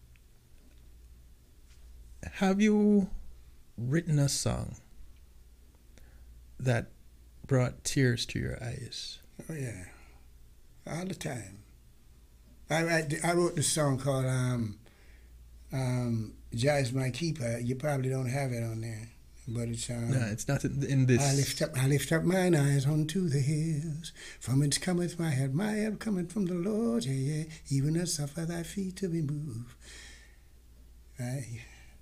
Have you written a song that brought tears to your eyes? Oh yeah, all the time. I I, I wrote this song called um, um, "Jah is My Keeper." You probably don't have it on there, but it's um, No, it's not in, in this. I lift up, I lift up mine eyes unto the hills, from whence cometh my help. My help cometh from the Lord, yeah, yeah. Even as suffer thy feet to be moved. Right?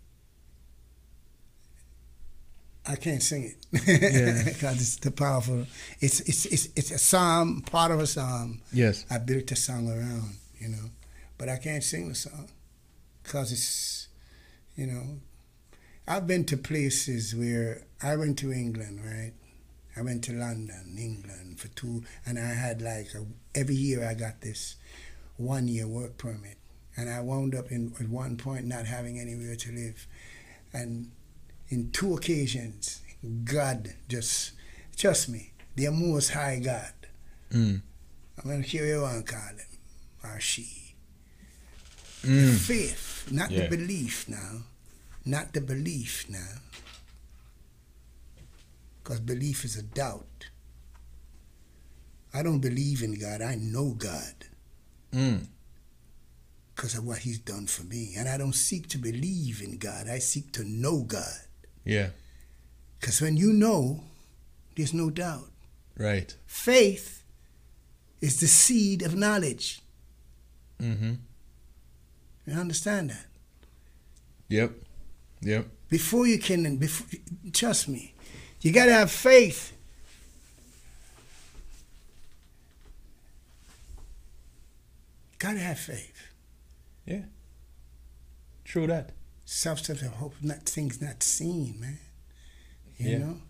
I can't sing it Yeah. because it's the powerful. It's it's it's it's a psalm, part of a psalm. Yes. I built a song around, you know, but I can't sing the song because it's, you know, I've been to places where I went to England, right? I went to London, England for two, and I had like a, every year I got this one year work permit, and I wound up in at one point not having anywhere to live, and in two occasions, God just, trust me, the Most High God. Mm. I'm going to hear you want to call him, or she. Mm. Faith, not Yeah. the belief now. Not the belief now. Because belief is a doubt. I don't believe in God, I know God. Mm. Because of what he's done for me. And I don't seek to believe in God, I seek to know God. Yeah. Because when you know, there's no doubt. Right. Faith is the seed of knowledge. Mm-hmm. You understand that? Yep. Yep. Before you can, before, trust me, you got to have faith. Got to have faith. Yeah. True that. Substance of hope, not things not seen, man. You Yeah. know?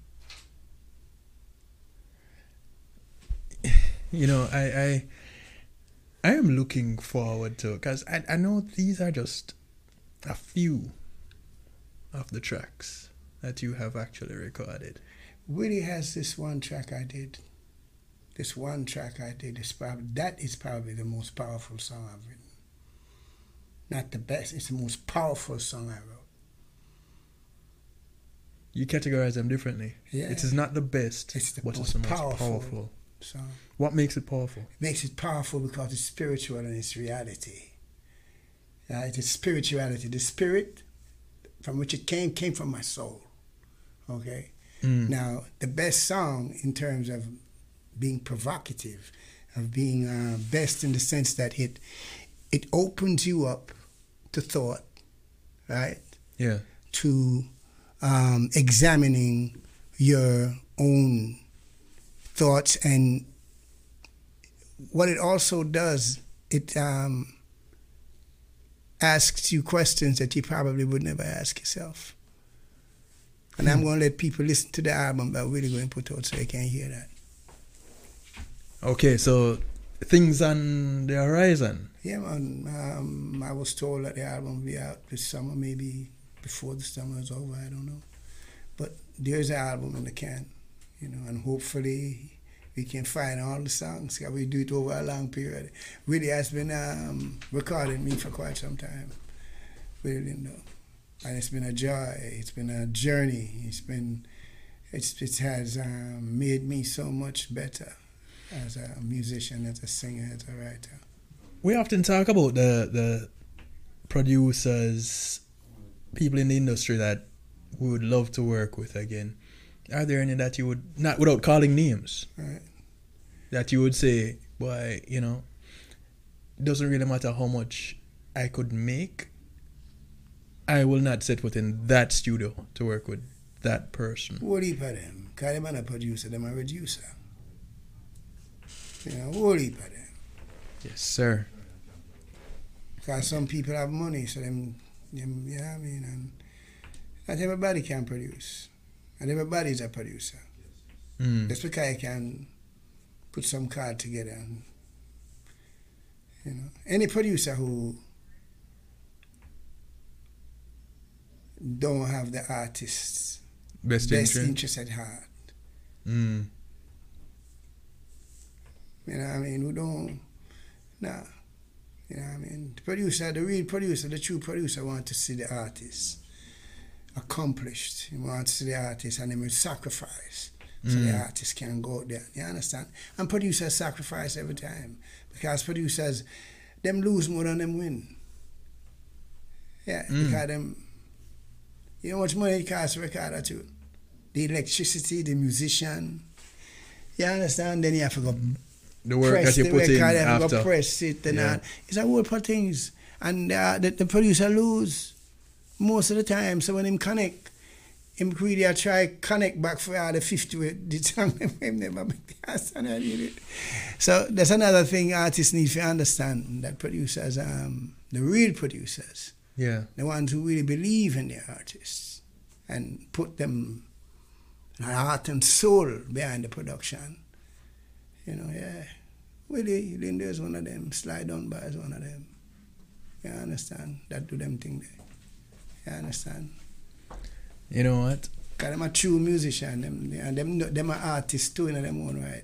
You know, I I, I am looking forward to, because I, I know these are just a few of the tracks that you have actually recorded. Willie has this one track I did. This one track I did is probably, that is probably the most powerful song I've written. Not the best, it's the most powerful song I wrote. You categorize them differently. Yeah. It is not the best, It's the but most it's the most powerful. powerful. song. What makes it powerful? It makes it powerful because it's spiritual and it's reality. Uh, it is spirituality. The spirit from which it came, came from my soul. Okay? Mm. Now, the best song in terms of being provocative, of being uh, best in the sense that it it opens you up to thought, right? Yeah. To um, examining your own thoughts, and what it also does, it um, asks you questions that you probably would never ask yourself. And I'm going to let people listen to the album, but I'm really going to put out so they can hear that. Okay, so things on the horizon. Yeah, man. Um, I was told that the album will be out this summer, maybe before the summer is over, I don't know. But there's an album in the can, you know, and hopefully we can find all the songs. Because we do it over a long period. Really has been um, recording me for quite some time. Really, no. And it's been a joy. It's been a journey. It's been, it's, it has um, made me so much better as a musician, as a singer, as a writer. We often talk about the the producers, people in the industry that we would love to work with again. Are there any that you would, not without calling names, Right. that you would say, boy, you know, it doesn't really matter how much I could make, I will not sit within that studio to work with that person? What heap of them? Because them are not producer, them are reducer. You know, what heap of them? Yes, sir. Because some people have money, so them, them, you know what I mean? And not everybody can produce. And everybody's a producer. Mm. Just because I can put some card together. And, you know, any producer who don't have the artist's Best, best interest. interest at heart Mm. You know what I mean? We don't, nah. You know what I mean? The producer, the real producer, the true producer want to see the artist accomplished. He wants to see the artist and he will sacrifice so Mm. the artist can go out there. You understand? And producers sacrifice every time because producers, them lose more than them win. Yeah, Mm. because them, you know how much money it costs to record a tune? The electricity, the musician. You understand? Then you have to go The work press that you the put in record, you have to after. go press it and Yeah. all. It's a whole of things. And uh, the, the producer lose most of the time. So when him connect, him really a try connect back for all the fifty with the song him never make the answer and I need it. So that's another thing artists need to understand, that producers, um, the real producers, Yeah. the ones who really believe in their artists and put them heart and soul behind the production. You know, yeah. Willie Linda is one of them. Slide Down Bar is one of them. You understand? That do them thing there. You understand? You know what? Because them a true musician. Them, and them, them are artists too in them own right.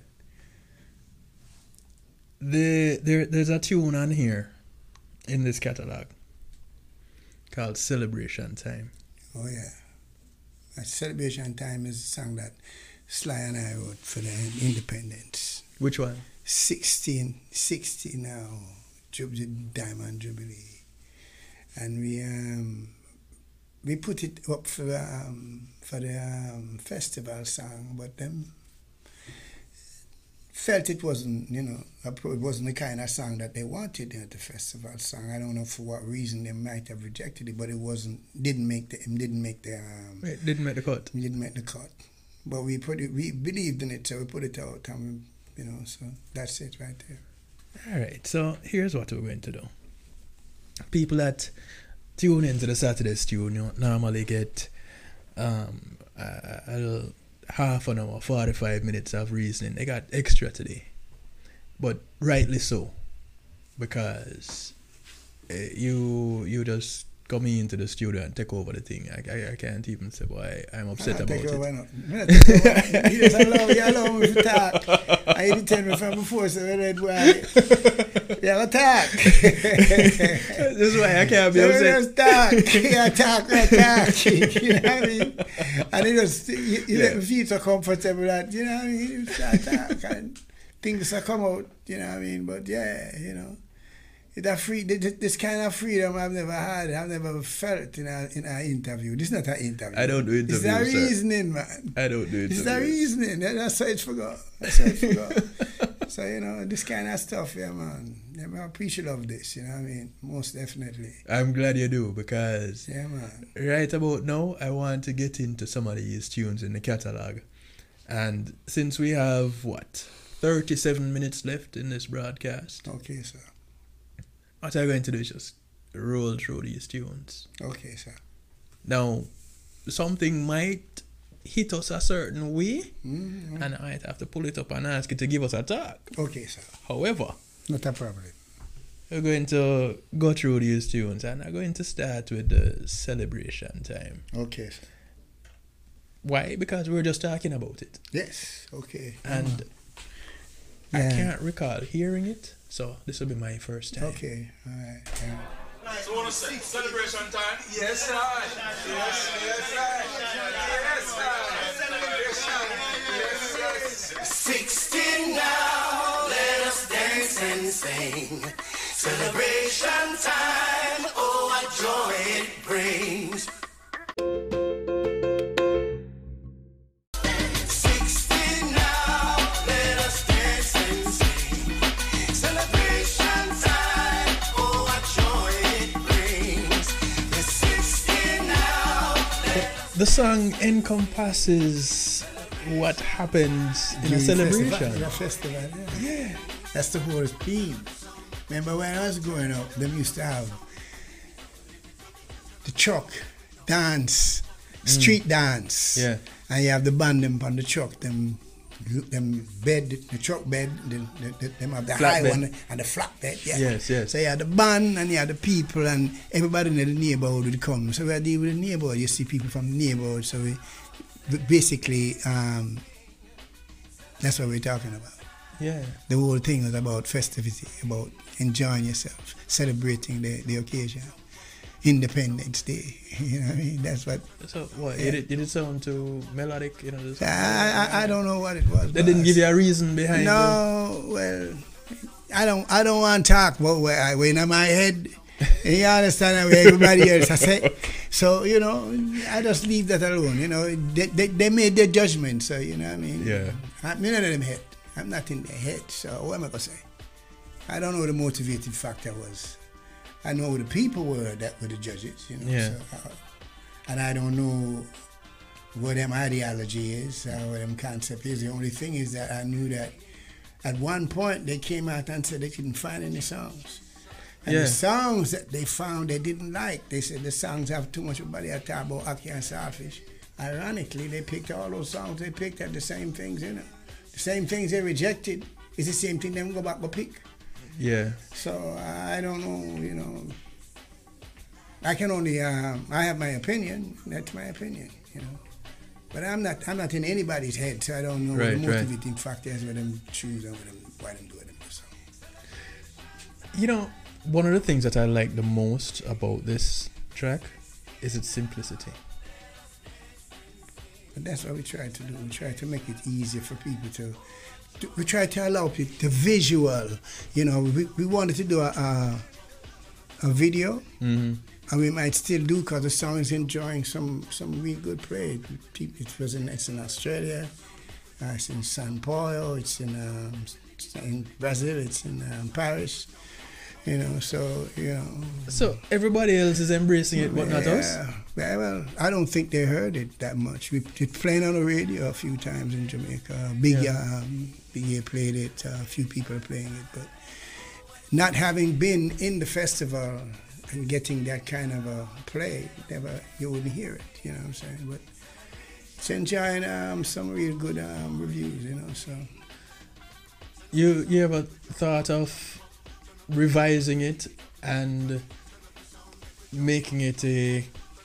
The, there, there's a tune on here in this catalog called Celebration Time. Oh, yeah. A Celebration Time is a song that Sly and I wrote for the independence. Which one? sixteen, sixteen now, Jubilee, Diamond Jubilee. And we um, we put it up for the, um, for the um, festival song, but them felt it wasn't, you know, it wasn't the kind of song that they wanted at the festival song. I don't know for what reason they might have rejected it, but it wasn't, didn't make the, didn't make the, um, It didn't make the cut. we didn't make the cut. But we put it, we believed in it, so we put it out, and we, you know, so that's it right there. All right, so here's what we're going to do. People that tune into the Saturday Studio normally get um, a, a little half an hour, forty-five minutes of reasoning. They got extra today, but rightly so, because uh, you you just come into the studio and take over the thing. I, I, I can't even say why I'm upset I about take it. over, no. I take over. You just allow, you allow me to talk. I didn't tell me from before, so I read why. Yeah, talk. This is why I can't be So upset. just talk. Yeah, talk, yeah, talk. You know what I mean? And you just, you, you Yeah. let me feel so comfortable that, you know what I mean? You start talk and things will come out, you know what I mean? But yeah, you know. That free, this kind of freedom I've never had, I've never felt in a in an interview. This is not an interview. I don't do interviews, It's a sir. reasoning, man. I don't do It's interviews. a reasoning. That- That's how it's forgot. That's how it's forgot. So, you know, this kind of stuff, yeah, man. Yeah, man, I appreciate of this, you know what I mean? Most definitely. I'm glad you do, because Yeah, man. right about now, I want to get into some of these tunes in the catalog. And since we have, what, thirty-seven minutes left in this broadcast, Okay, sir. what I'm going to do is just roll through these tunes. Okay, sir. Now, something might hit us a certain way, Mm-hmm. and I might have to pull it up and ask you to give us a talk. Okay, sir. However, Not a problem. we're going to go through these tunes, and I'm going to start with the Celebration Time. Okay, sir. Why? Because we were just talking about it. Yes, okay. And I Yeah. can't recall hearing it, so this will be my first time. Okay, all right. Yeah. So wanna say celebration time? Yes, I. Yes, yes, I. Yes, I. Celebration. Yes, yes. Sixteen now, let us dance and sing. Celebration time, oh what joy it brings. Sixteen now, let us dance and sing. Celebration time, oh what joy it brings. The sixteen now. The song encompasses what happens in a The celebration. Festival, in a festival, yeah. yeah. That's the whole theme. Remember when I was growing up, them used to have the truck, dance, street dance. Yeah. And you have the band them on the truck, them them bed, the truck bed, the, the, the, them have the Flat high bed. one and the flat bed, yeah. Yes, yes. So you have the band and you have the people and everybody in the neighborhood would come. So we are dealing with the neighborhood. You see people from the neighborhood. So we b- basically um, That's what we're talking about. Yeah. The whole thing was about festivity, about enjoying yourself, celebrating the, the occasion. Independence Day, you know what I mean? That's what. So what? Yeah. Did it did it sound too melodic? You know. Just, I, I I don't know what it was. They didn't give you a reason behind it. No, well, I don't I don't want to talk about where I went in my head. You understand where everybody else I say. So you know, I just leave that alone. You know, they they, they made their judgment. So you know what I mean. Yeah. I'm none of them head. I'm not in their head. So what am I gonna say? I don't know what the motivating factor was. I know who the people were that were the judges, you know. Yeah. So, uh, and I don't know what them ideology is, uh, what them concept is. The only thing is that I knew that at one point they came out and said they couldn't find any songs. And Yeah. the songs that they found they didn't like, they said the songs have too much body I talk about Aki and Starfish. Ironically, they picked all those songs they picked at the same things, you know. The same things they rejected is the same thing them go back go pick. Yeah. So I don't know, you know. I can only, um, I have my opinion. That's my opinion, you know. But I'm not, I'm not in anybody's head, so I don't know Right, what the right. motivating factor is with them choose and with them, why them do it. So. You know, one of the things that I like the most about this track is its simplicity. But that's what we try to do. We try to make it easier for people to. to we try to allow people the visual. You know, we, we wanted to do a a, a video, Mm-hmm. and we might still do because the song is enjoying some some real good play. It was in it's in Australia, uh, it's in São Paulo, it's in um, in Brazil, it's in um, Paris. You know, so you know. So everybody else is embracing it, but not us. Yeah, well, I don't think they heard it that much. We it's playing on the radio a few times in Jamaica. Big Yeah. um, Big A played it. Uh, a few people are playing it, but not having been in the festival and getting that kind of a play, never you wouldn't hear it. You know what I'm saying? But it's enjoying um, some real good um, reviews. You know, so You you ever thought of revising it and making it a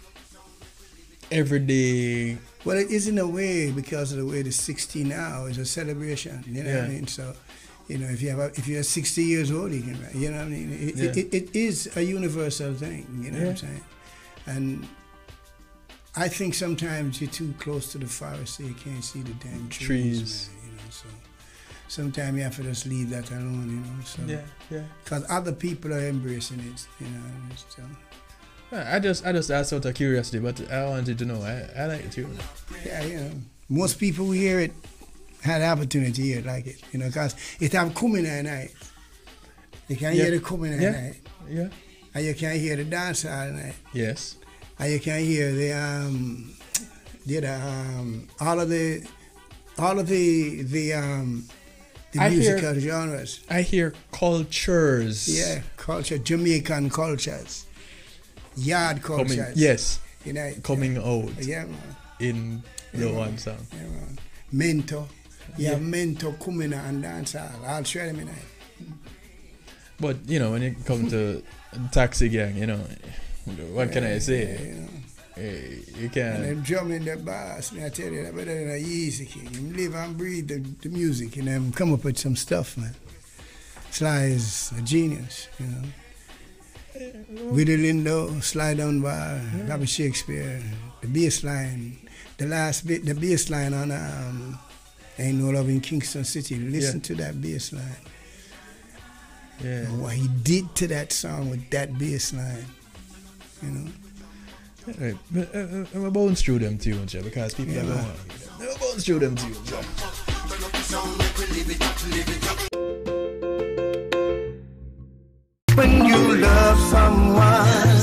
everyday? well, it is in a way because of the way the sixty now is a celebration. You know what I Yeah. mean? So. You know, if you have a, if you're sixty years old, you can write. You know what I mean? It, Yeah. it, it, it is a universal thing. You know Yeah. what I'm saying? And I think sometimes you're too close to the forest, so you can't see the damn trees. Trees. Man, you know, so sometimes you have to just leave that alone. You know, so Yeah, yeah. because other people are embracing it. You know, so I just I just asked out of curiosity, but I wanted to know. I, I like it too. yeah, you know, most people who hear it had the opportunity to hear it like it. You know, because it have coming at night. You can Yeah. hear the coming at Yeah. night. Yeah. And you can hear the dance all night. Yes. And you can hear the um the other, um all of the all of the the um the I hear- musical genres. I hear cultures. Yeah, culture, Jamaican cultures. Yard cultures. Coming. Yes. You know, Coming out yeah, man. in the Yeah, one song. Yeah, man. Mento. You have Yeah. Mento coming and dance all. I'll show them in it. But you know, when it comes to Taxi Gang, you know, what can I say? Yeah, you know. Eh, you And can. them drumming the bass, me I tell you, that better than a Yeezy King. Him live and breathe the, the music and them come up with some stuff, man. Sly is a genius, you know. Willie Lindo, Sly Dunbar, Bobby Shakespeare, the bass line, the last bit, the bass line on um, Ain't No Love in Kingston City. Listen Yeah. to that bass line. Yeah. What he did to that song with that bass line, you know. Right. But, uh, uh, I'm bounce through them tunes, yeah, because people Yeah, are going man. to I'm bounce through them tunes. Yeah. When you love someone,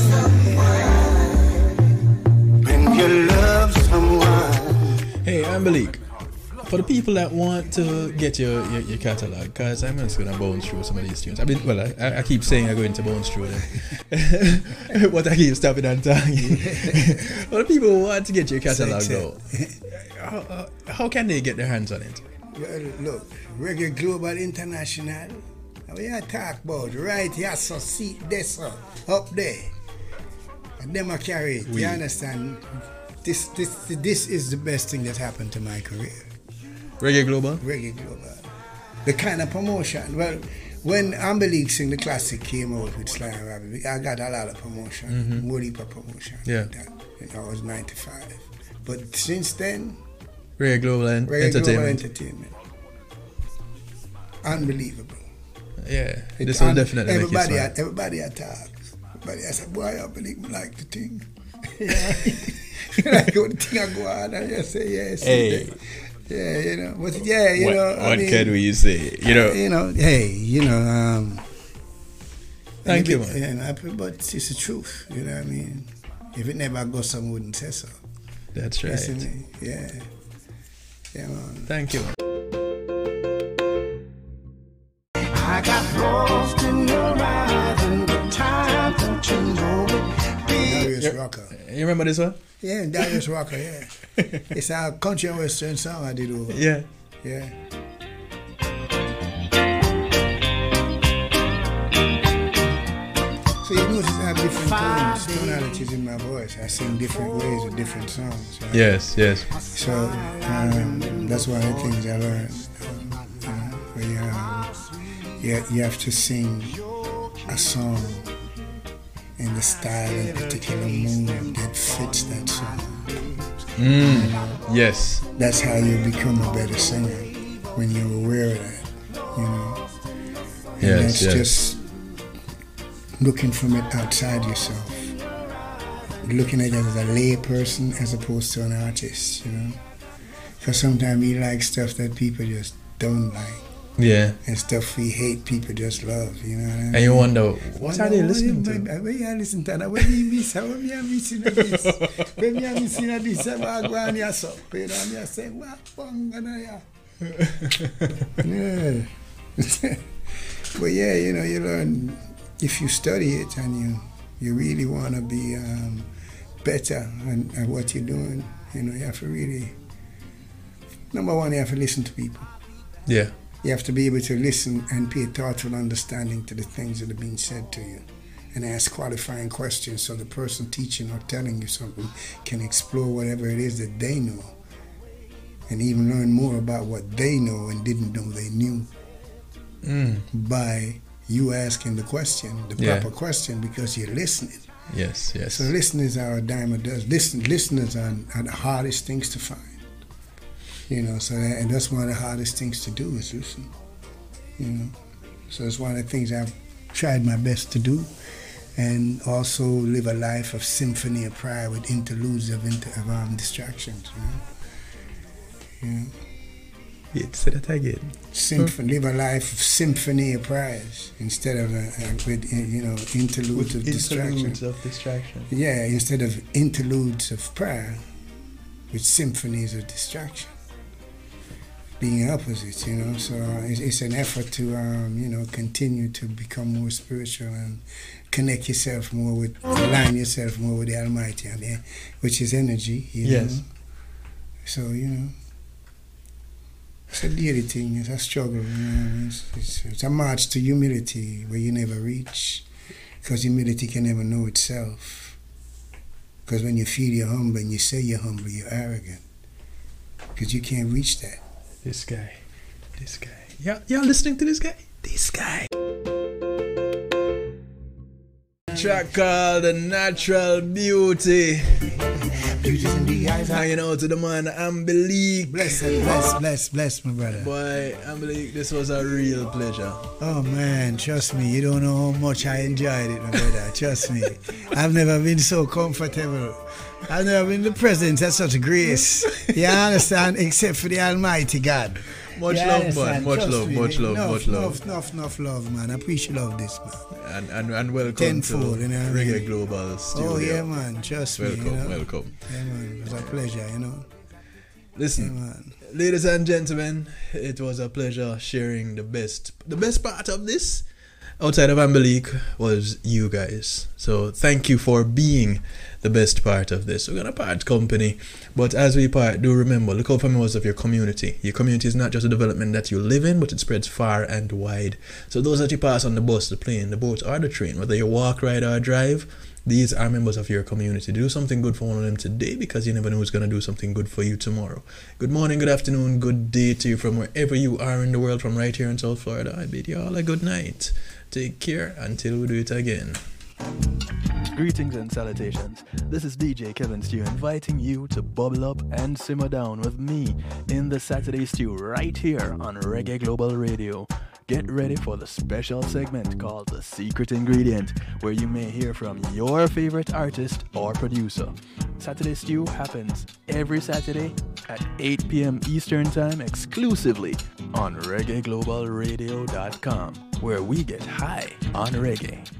when you love someone. Hey, I'm Malik. For the people that want to get your, your, your catalog, because I'm just going to bounce through some of these tunes. I mean, well, I, I keep saying I'm going to bounce through them, but I keep stopping and talking. For the people who want to get your catalog, though, how, uh, how can they get their hands on it? Well, look, Reggae Global International. We are talk about right here, so seat there, so up there. And them I carry it. Oui. You understand? This, this, this is the best thing that happened to my career. Reggae Global? Reggae Global. The kind of promotion. Well, when Amber League Sing the Classic came out with Sly and Robbie, I got a lot of promotion. Mhm. More heap of promotion. Yeah. Like that. You know, I was ninety-five. But since then, Reggae Global and Reggae Global Entertainment. Entertainment. Unbelievable. Yeah, It this will un- definitely make you everybody smile. at, everybody attack. Everybody I said, boy, I believe me like the thing. Yeah. Like when the thing I go on and you say, yes. Hey. Yeah, you know. But yeah, you what know. I what mean, can we say? You know, you know, hey, you know, um, Thank if you, it- man. yeah, but it's the truth, you know what I mean? If it never goes, someone wouldn't say so. that's right. Listen, me? Yeah. Yeah, man. Thank you, man. I got lost in your eyes and the time to change over. Darius Yep. Rucker. You remember this one? Yeah, Darius Rucker, yeah. It's a country and western song I did over. Yeah. Yeah. So you notice I have different tones, tonalities in my voice. I sing different ways with different songs. Right? Yes, yes. So um, that's one of the things I learned. Uh, where you, um, you, you have to sing a song in the style and particular mood that fits that song. Mm. Yes. That's how you become a better singer, when you're aware of that, you know. And Yes, that's yes. just looking from it outside yourself, looking at it as a lay person as opposed to an artist, you know. Because sometimes we like stuff that people just don't like, Yeah. and stuff we hate people just love, you know what I mean? And you wonder, what Wonder are they listening what- to? Where you listen to that? Where me miss? Where me a missing at this? Where me a missing at this? I go on here so. You know, me a say, what bang on here? Yeah. But yeah, you know, you learn, if you study it and you you really want to be um, better at, at what you're doing, you know, you have to really, number one, you have to listen to people. Yeah. You have to be able to listen and pay thoughtful understanding to the things that are being said to you, and ask qualifying questions so the person teaching or telling you something can explore whatever it is that they know, and even learn more about what they know and didn't know they knew Mm. by you asking the question, the Yeah. proper question, because you're listening. Yes, yes. So listeners are a dime a dozen. Listen, listeners are, are the hardest things to find. You know, so that, and that's one of the hardest things to do is listen. You know, so it's one of the things I've tried my best to do, and also live a life of symphony of prayer with interludes of, inter, of um, distractions. You know, you know. Yeah, say that again. Symphony, live a life of symphony of prayers instead of uh, uh, with uh, you know interludes of distraction. Interludes of distraction. Yeah, instead of interludes of prayer, with symphonies of distraction. Being opposites, you know. So uh, it's, it's an effort to um, you know continue to become more spiritual and connect yourself more with, align yourself more with the Almighty, and the, which is energy. You Yes. know? So you know. It's a daily thing, it's a struggle, you know. It's, it's, it's a march to humility where you never reach, because humility can never know itself. Because when you feel you're humble and you say you're humble, you're arrogant, because you can't reach that. This guy. This guy. Yeah, y'all listening to this guy? This guy. Track called The Natural Beauty. Beauty's in the eyes. Hanging out to the man Ambelique. Bless, bless, bless, bless, my brother. Boy, Ambelique, this was a real pleasure. Oh man, trust me, you don't know how much I enjoyed it, my brother. Trust me. I've never been so comfortable. I've never been in the presence of such grace. You understand? Except for the Almighty God. Much You love, understand? man. Much Trust love, me. much love, enough, much love. Enough, enough, enough love, man. I appreciate love this, man. And and, and welcome Tenfold, to you know what I Reggae mean? Global Studio. Oh yeah, man. Trust Welcome, me. You know? welcome. Yeah, man. It was a pleasure, you know. Listen, Yeah, man. ladies and gentlemen, it was a pleasure sharing the best. The best part of this, outside of Ambelique, was you guys. So thank you for being the best part of this. We're going to part company. But as we part, do remember, look out for members of your community. Your community is not just a development that you live in, but it spreads far and wide. So those that you pass on the bus, the plane, the boat, or the train, whether you walk, ride, or drive, these are members of your community. Do something good for one of them today, because you never know who's going to do something good for you tomorrow. Good morning, good afternoon, good day to you from wherever you are in the world, from right here in South Florida. I bid you all a good night. Take care until we do it again. Greetings and salutations. This is D J Kevin Stew inviting you to bubble up and simmer down with me in the Saturday Stew right here on Reggae Global Radio. Get ready for the special segment called The Secret Ingredient, where you may hear from your favorite artist or producer. Saturday Stew happens every Saturday at eight p.m. Eastern Time exclusively on reggae global radio dot com, where we get high on reggae.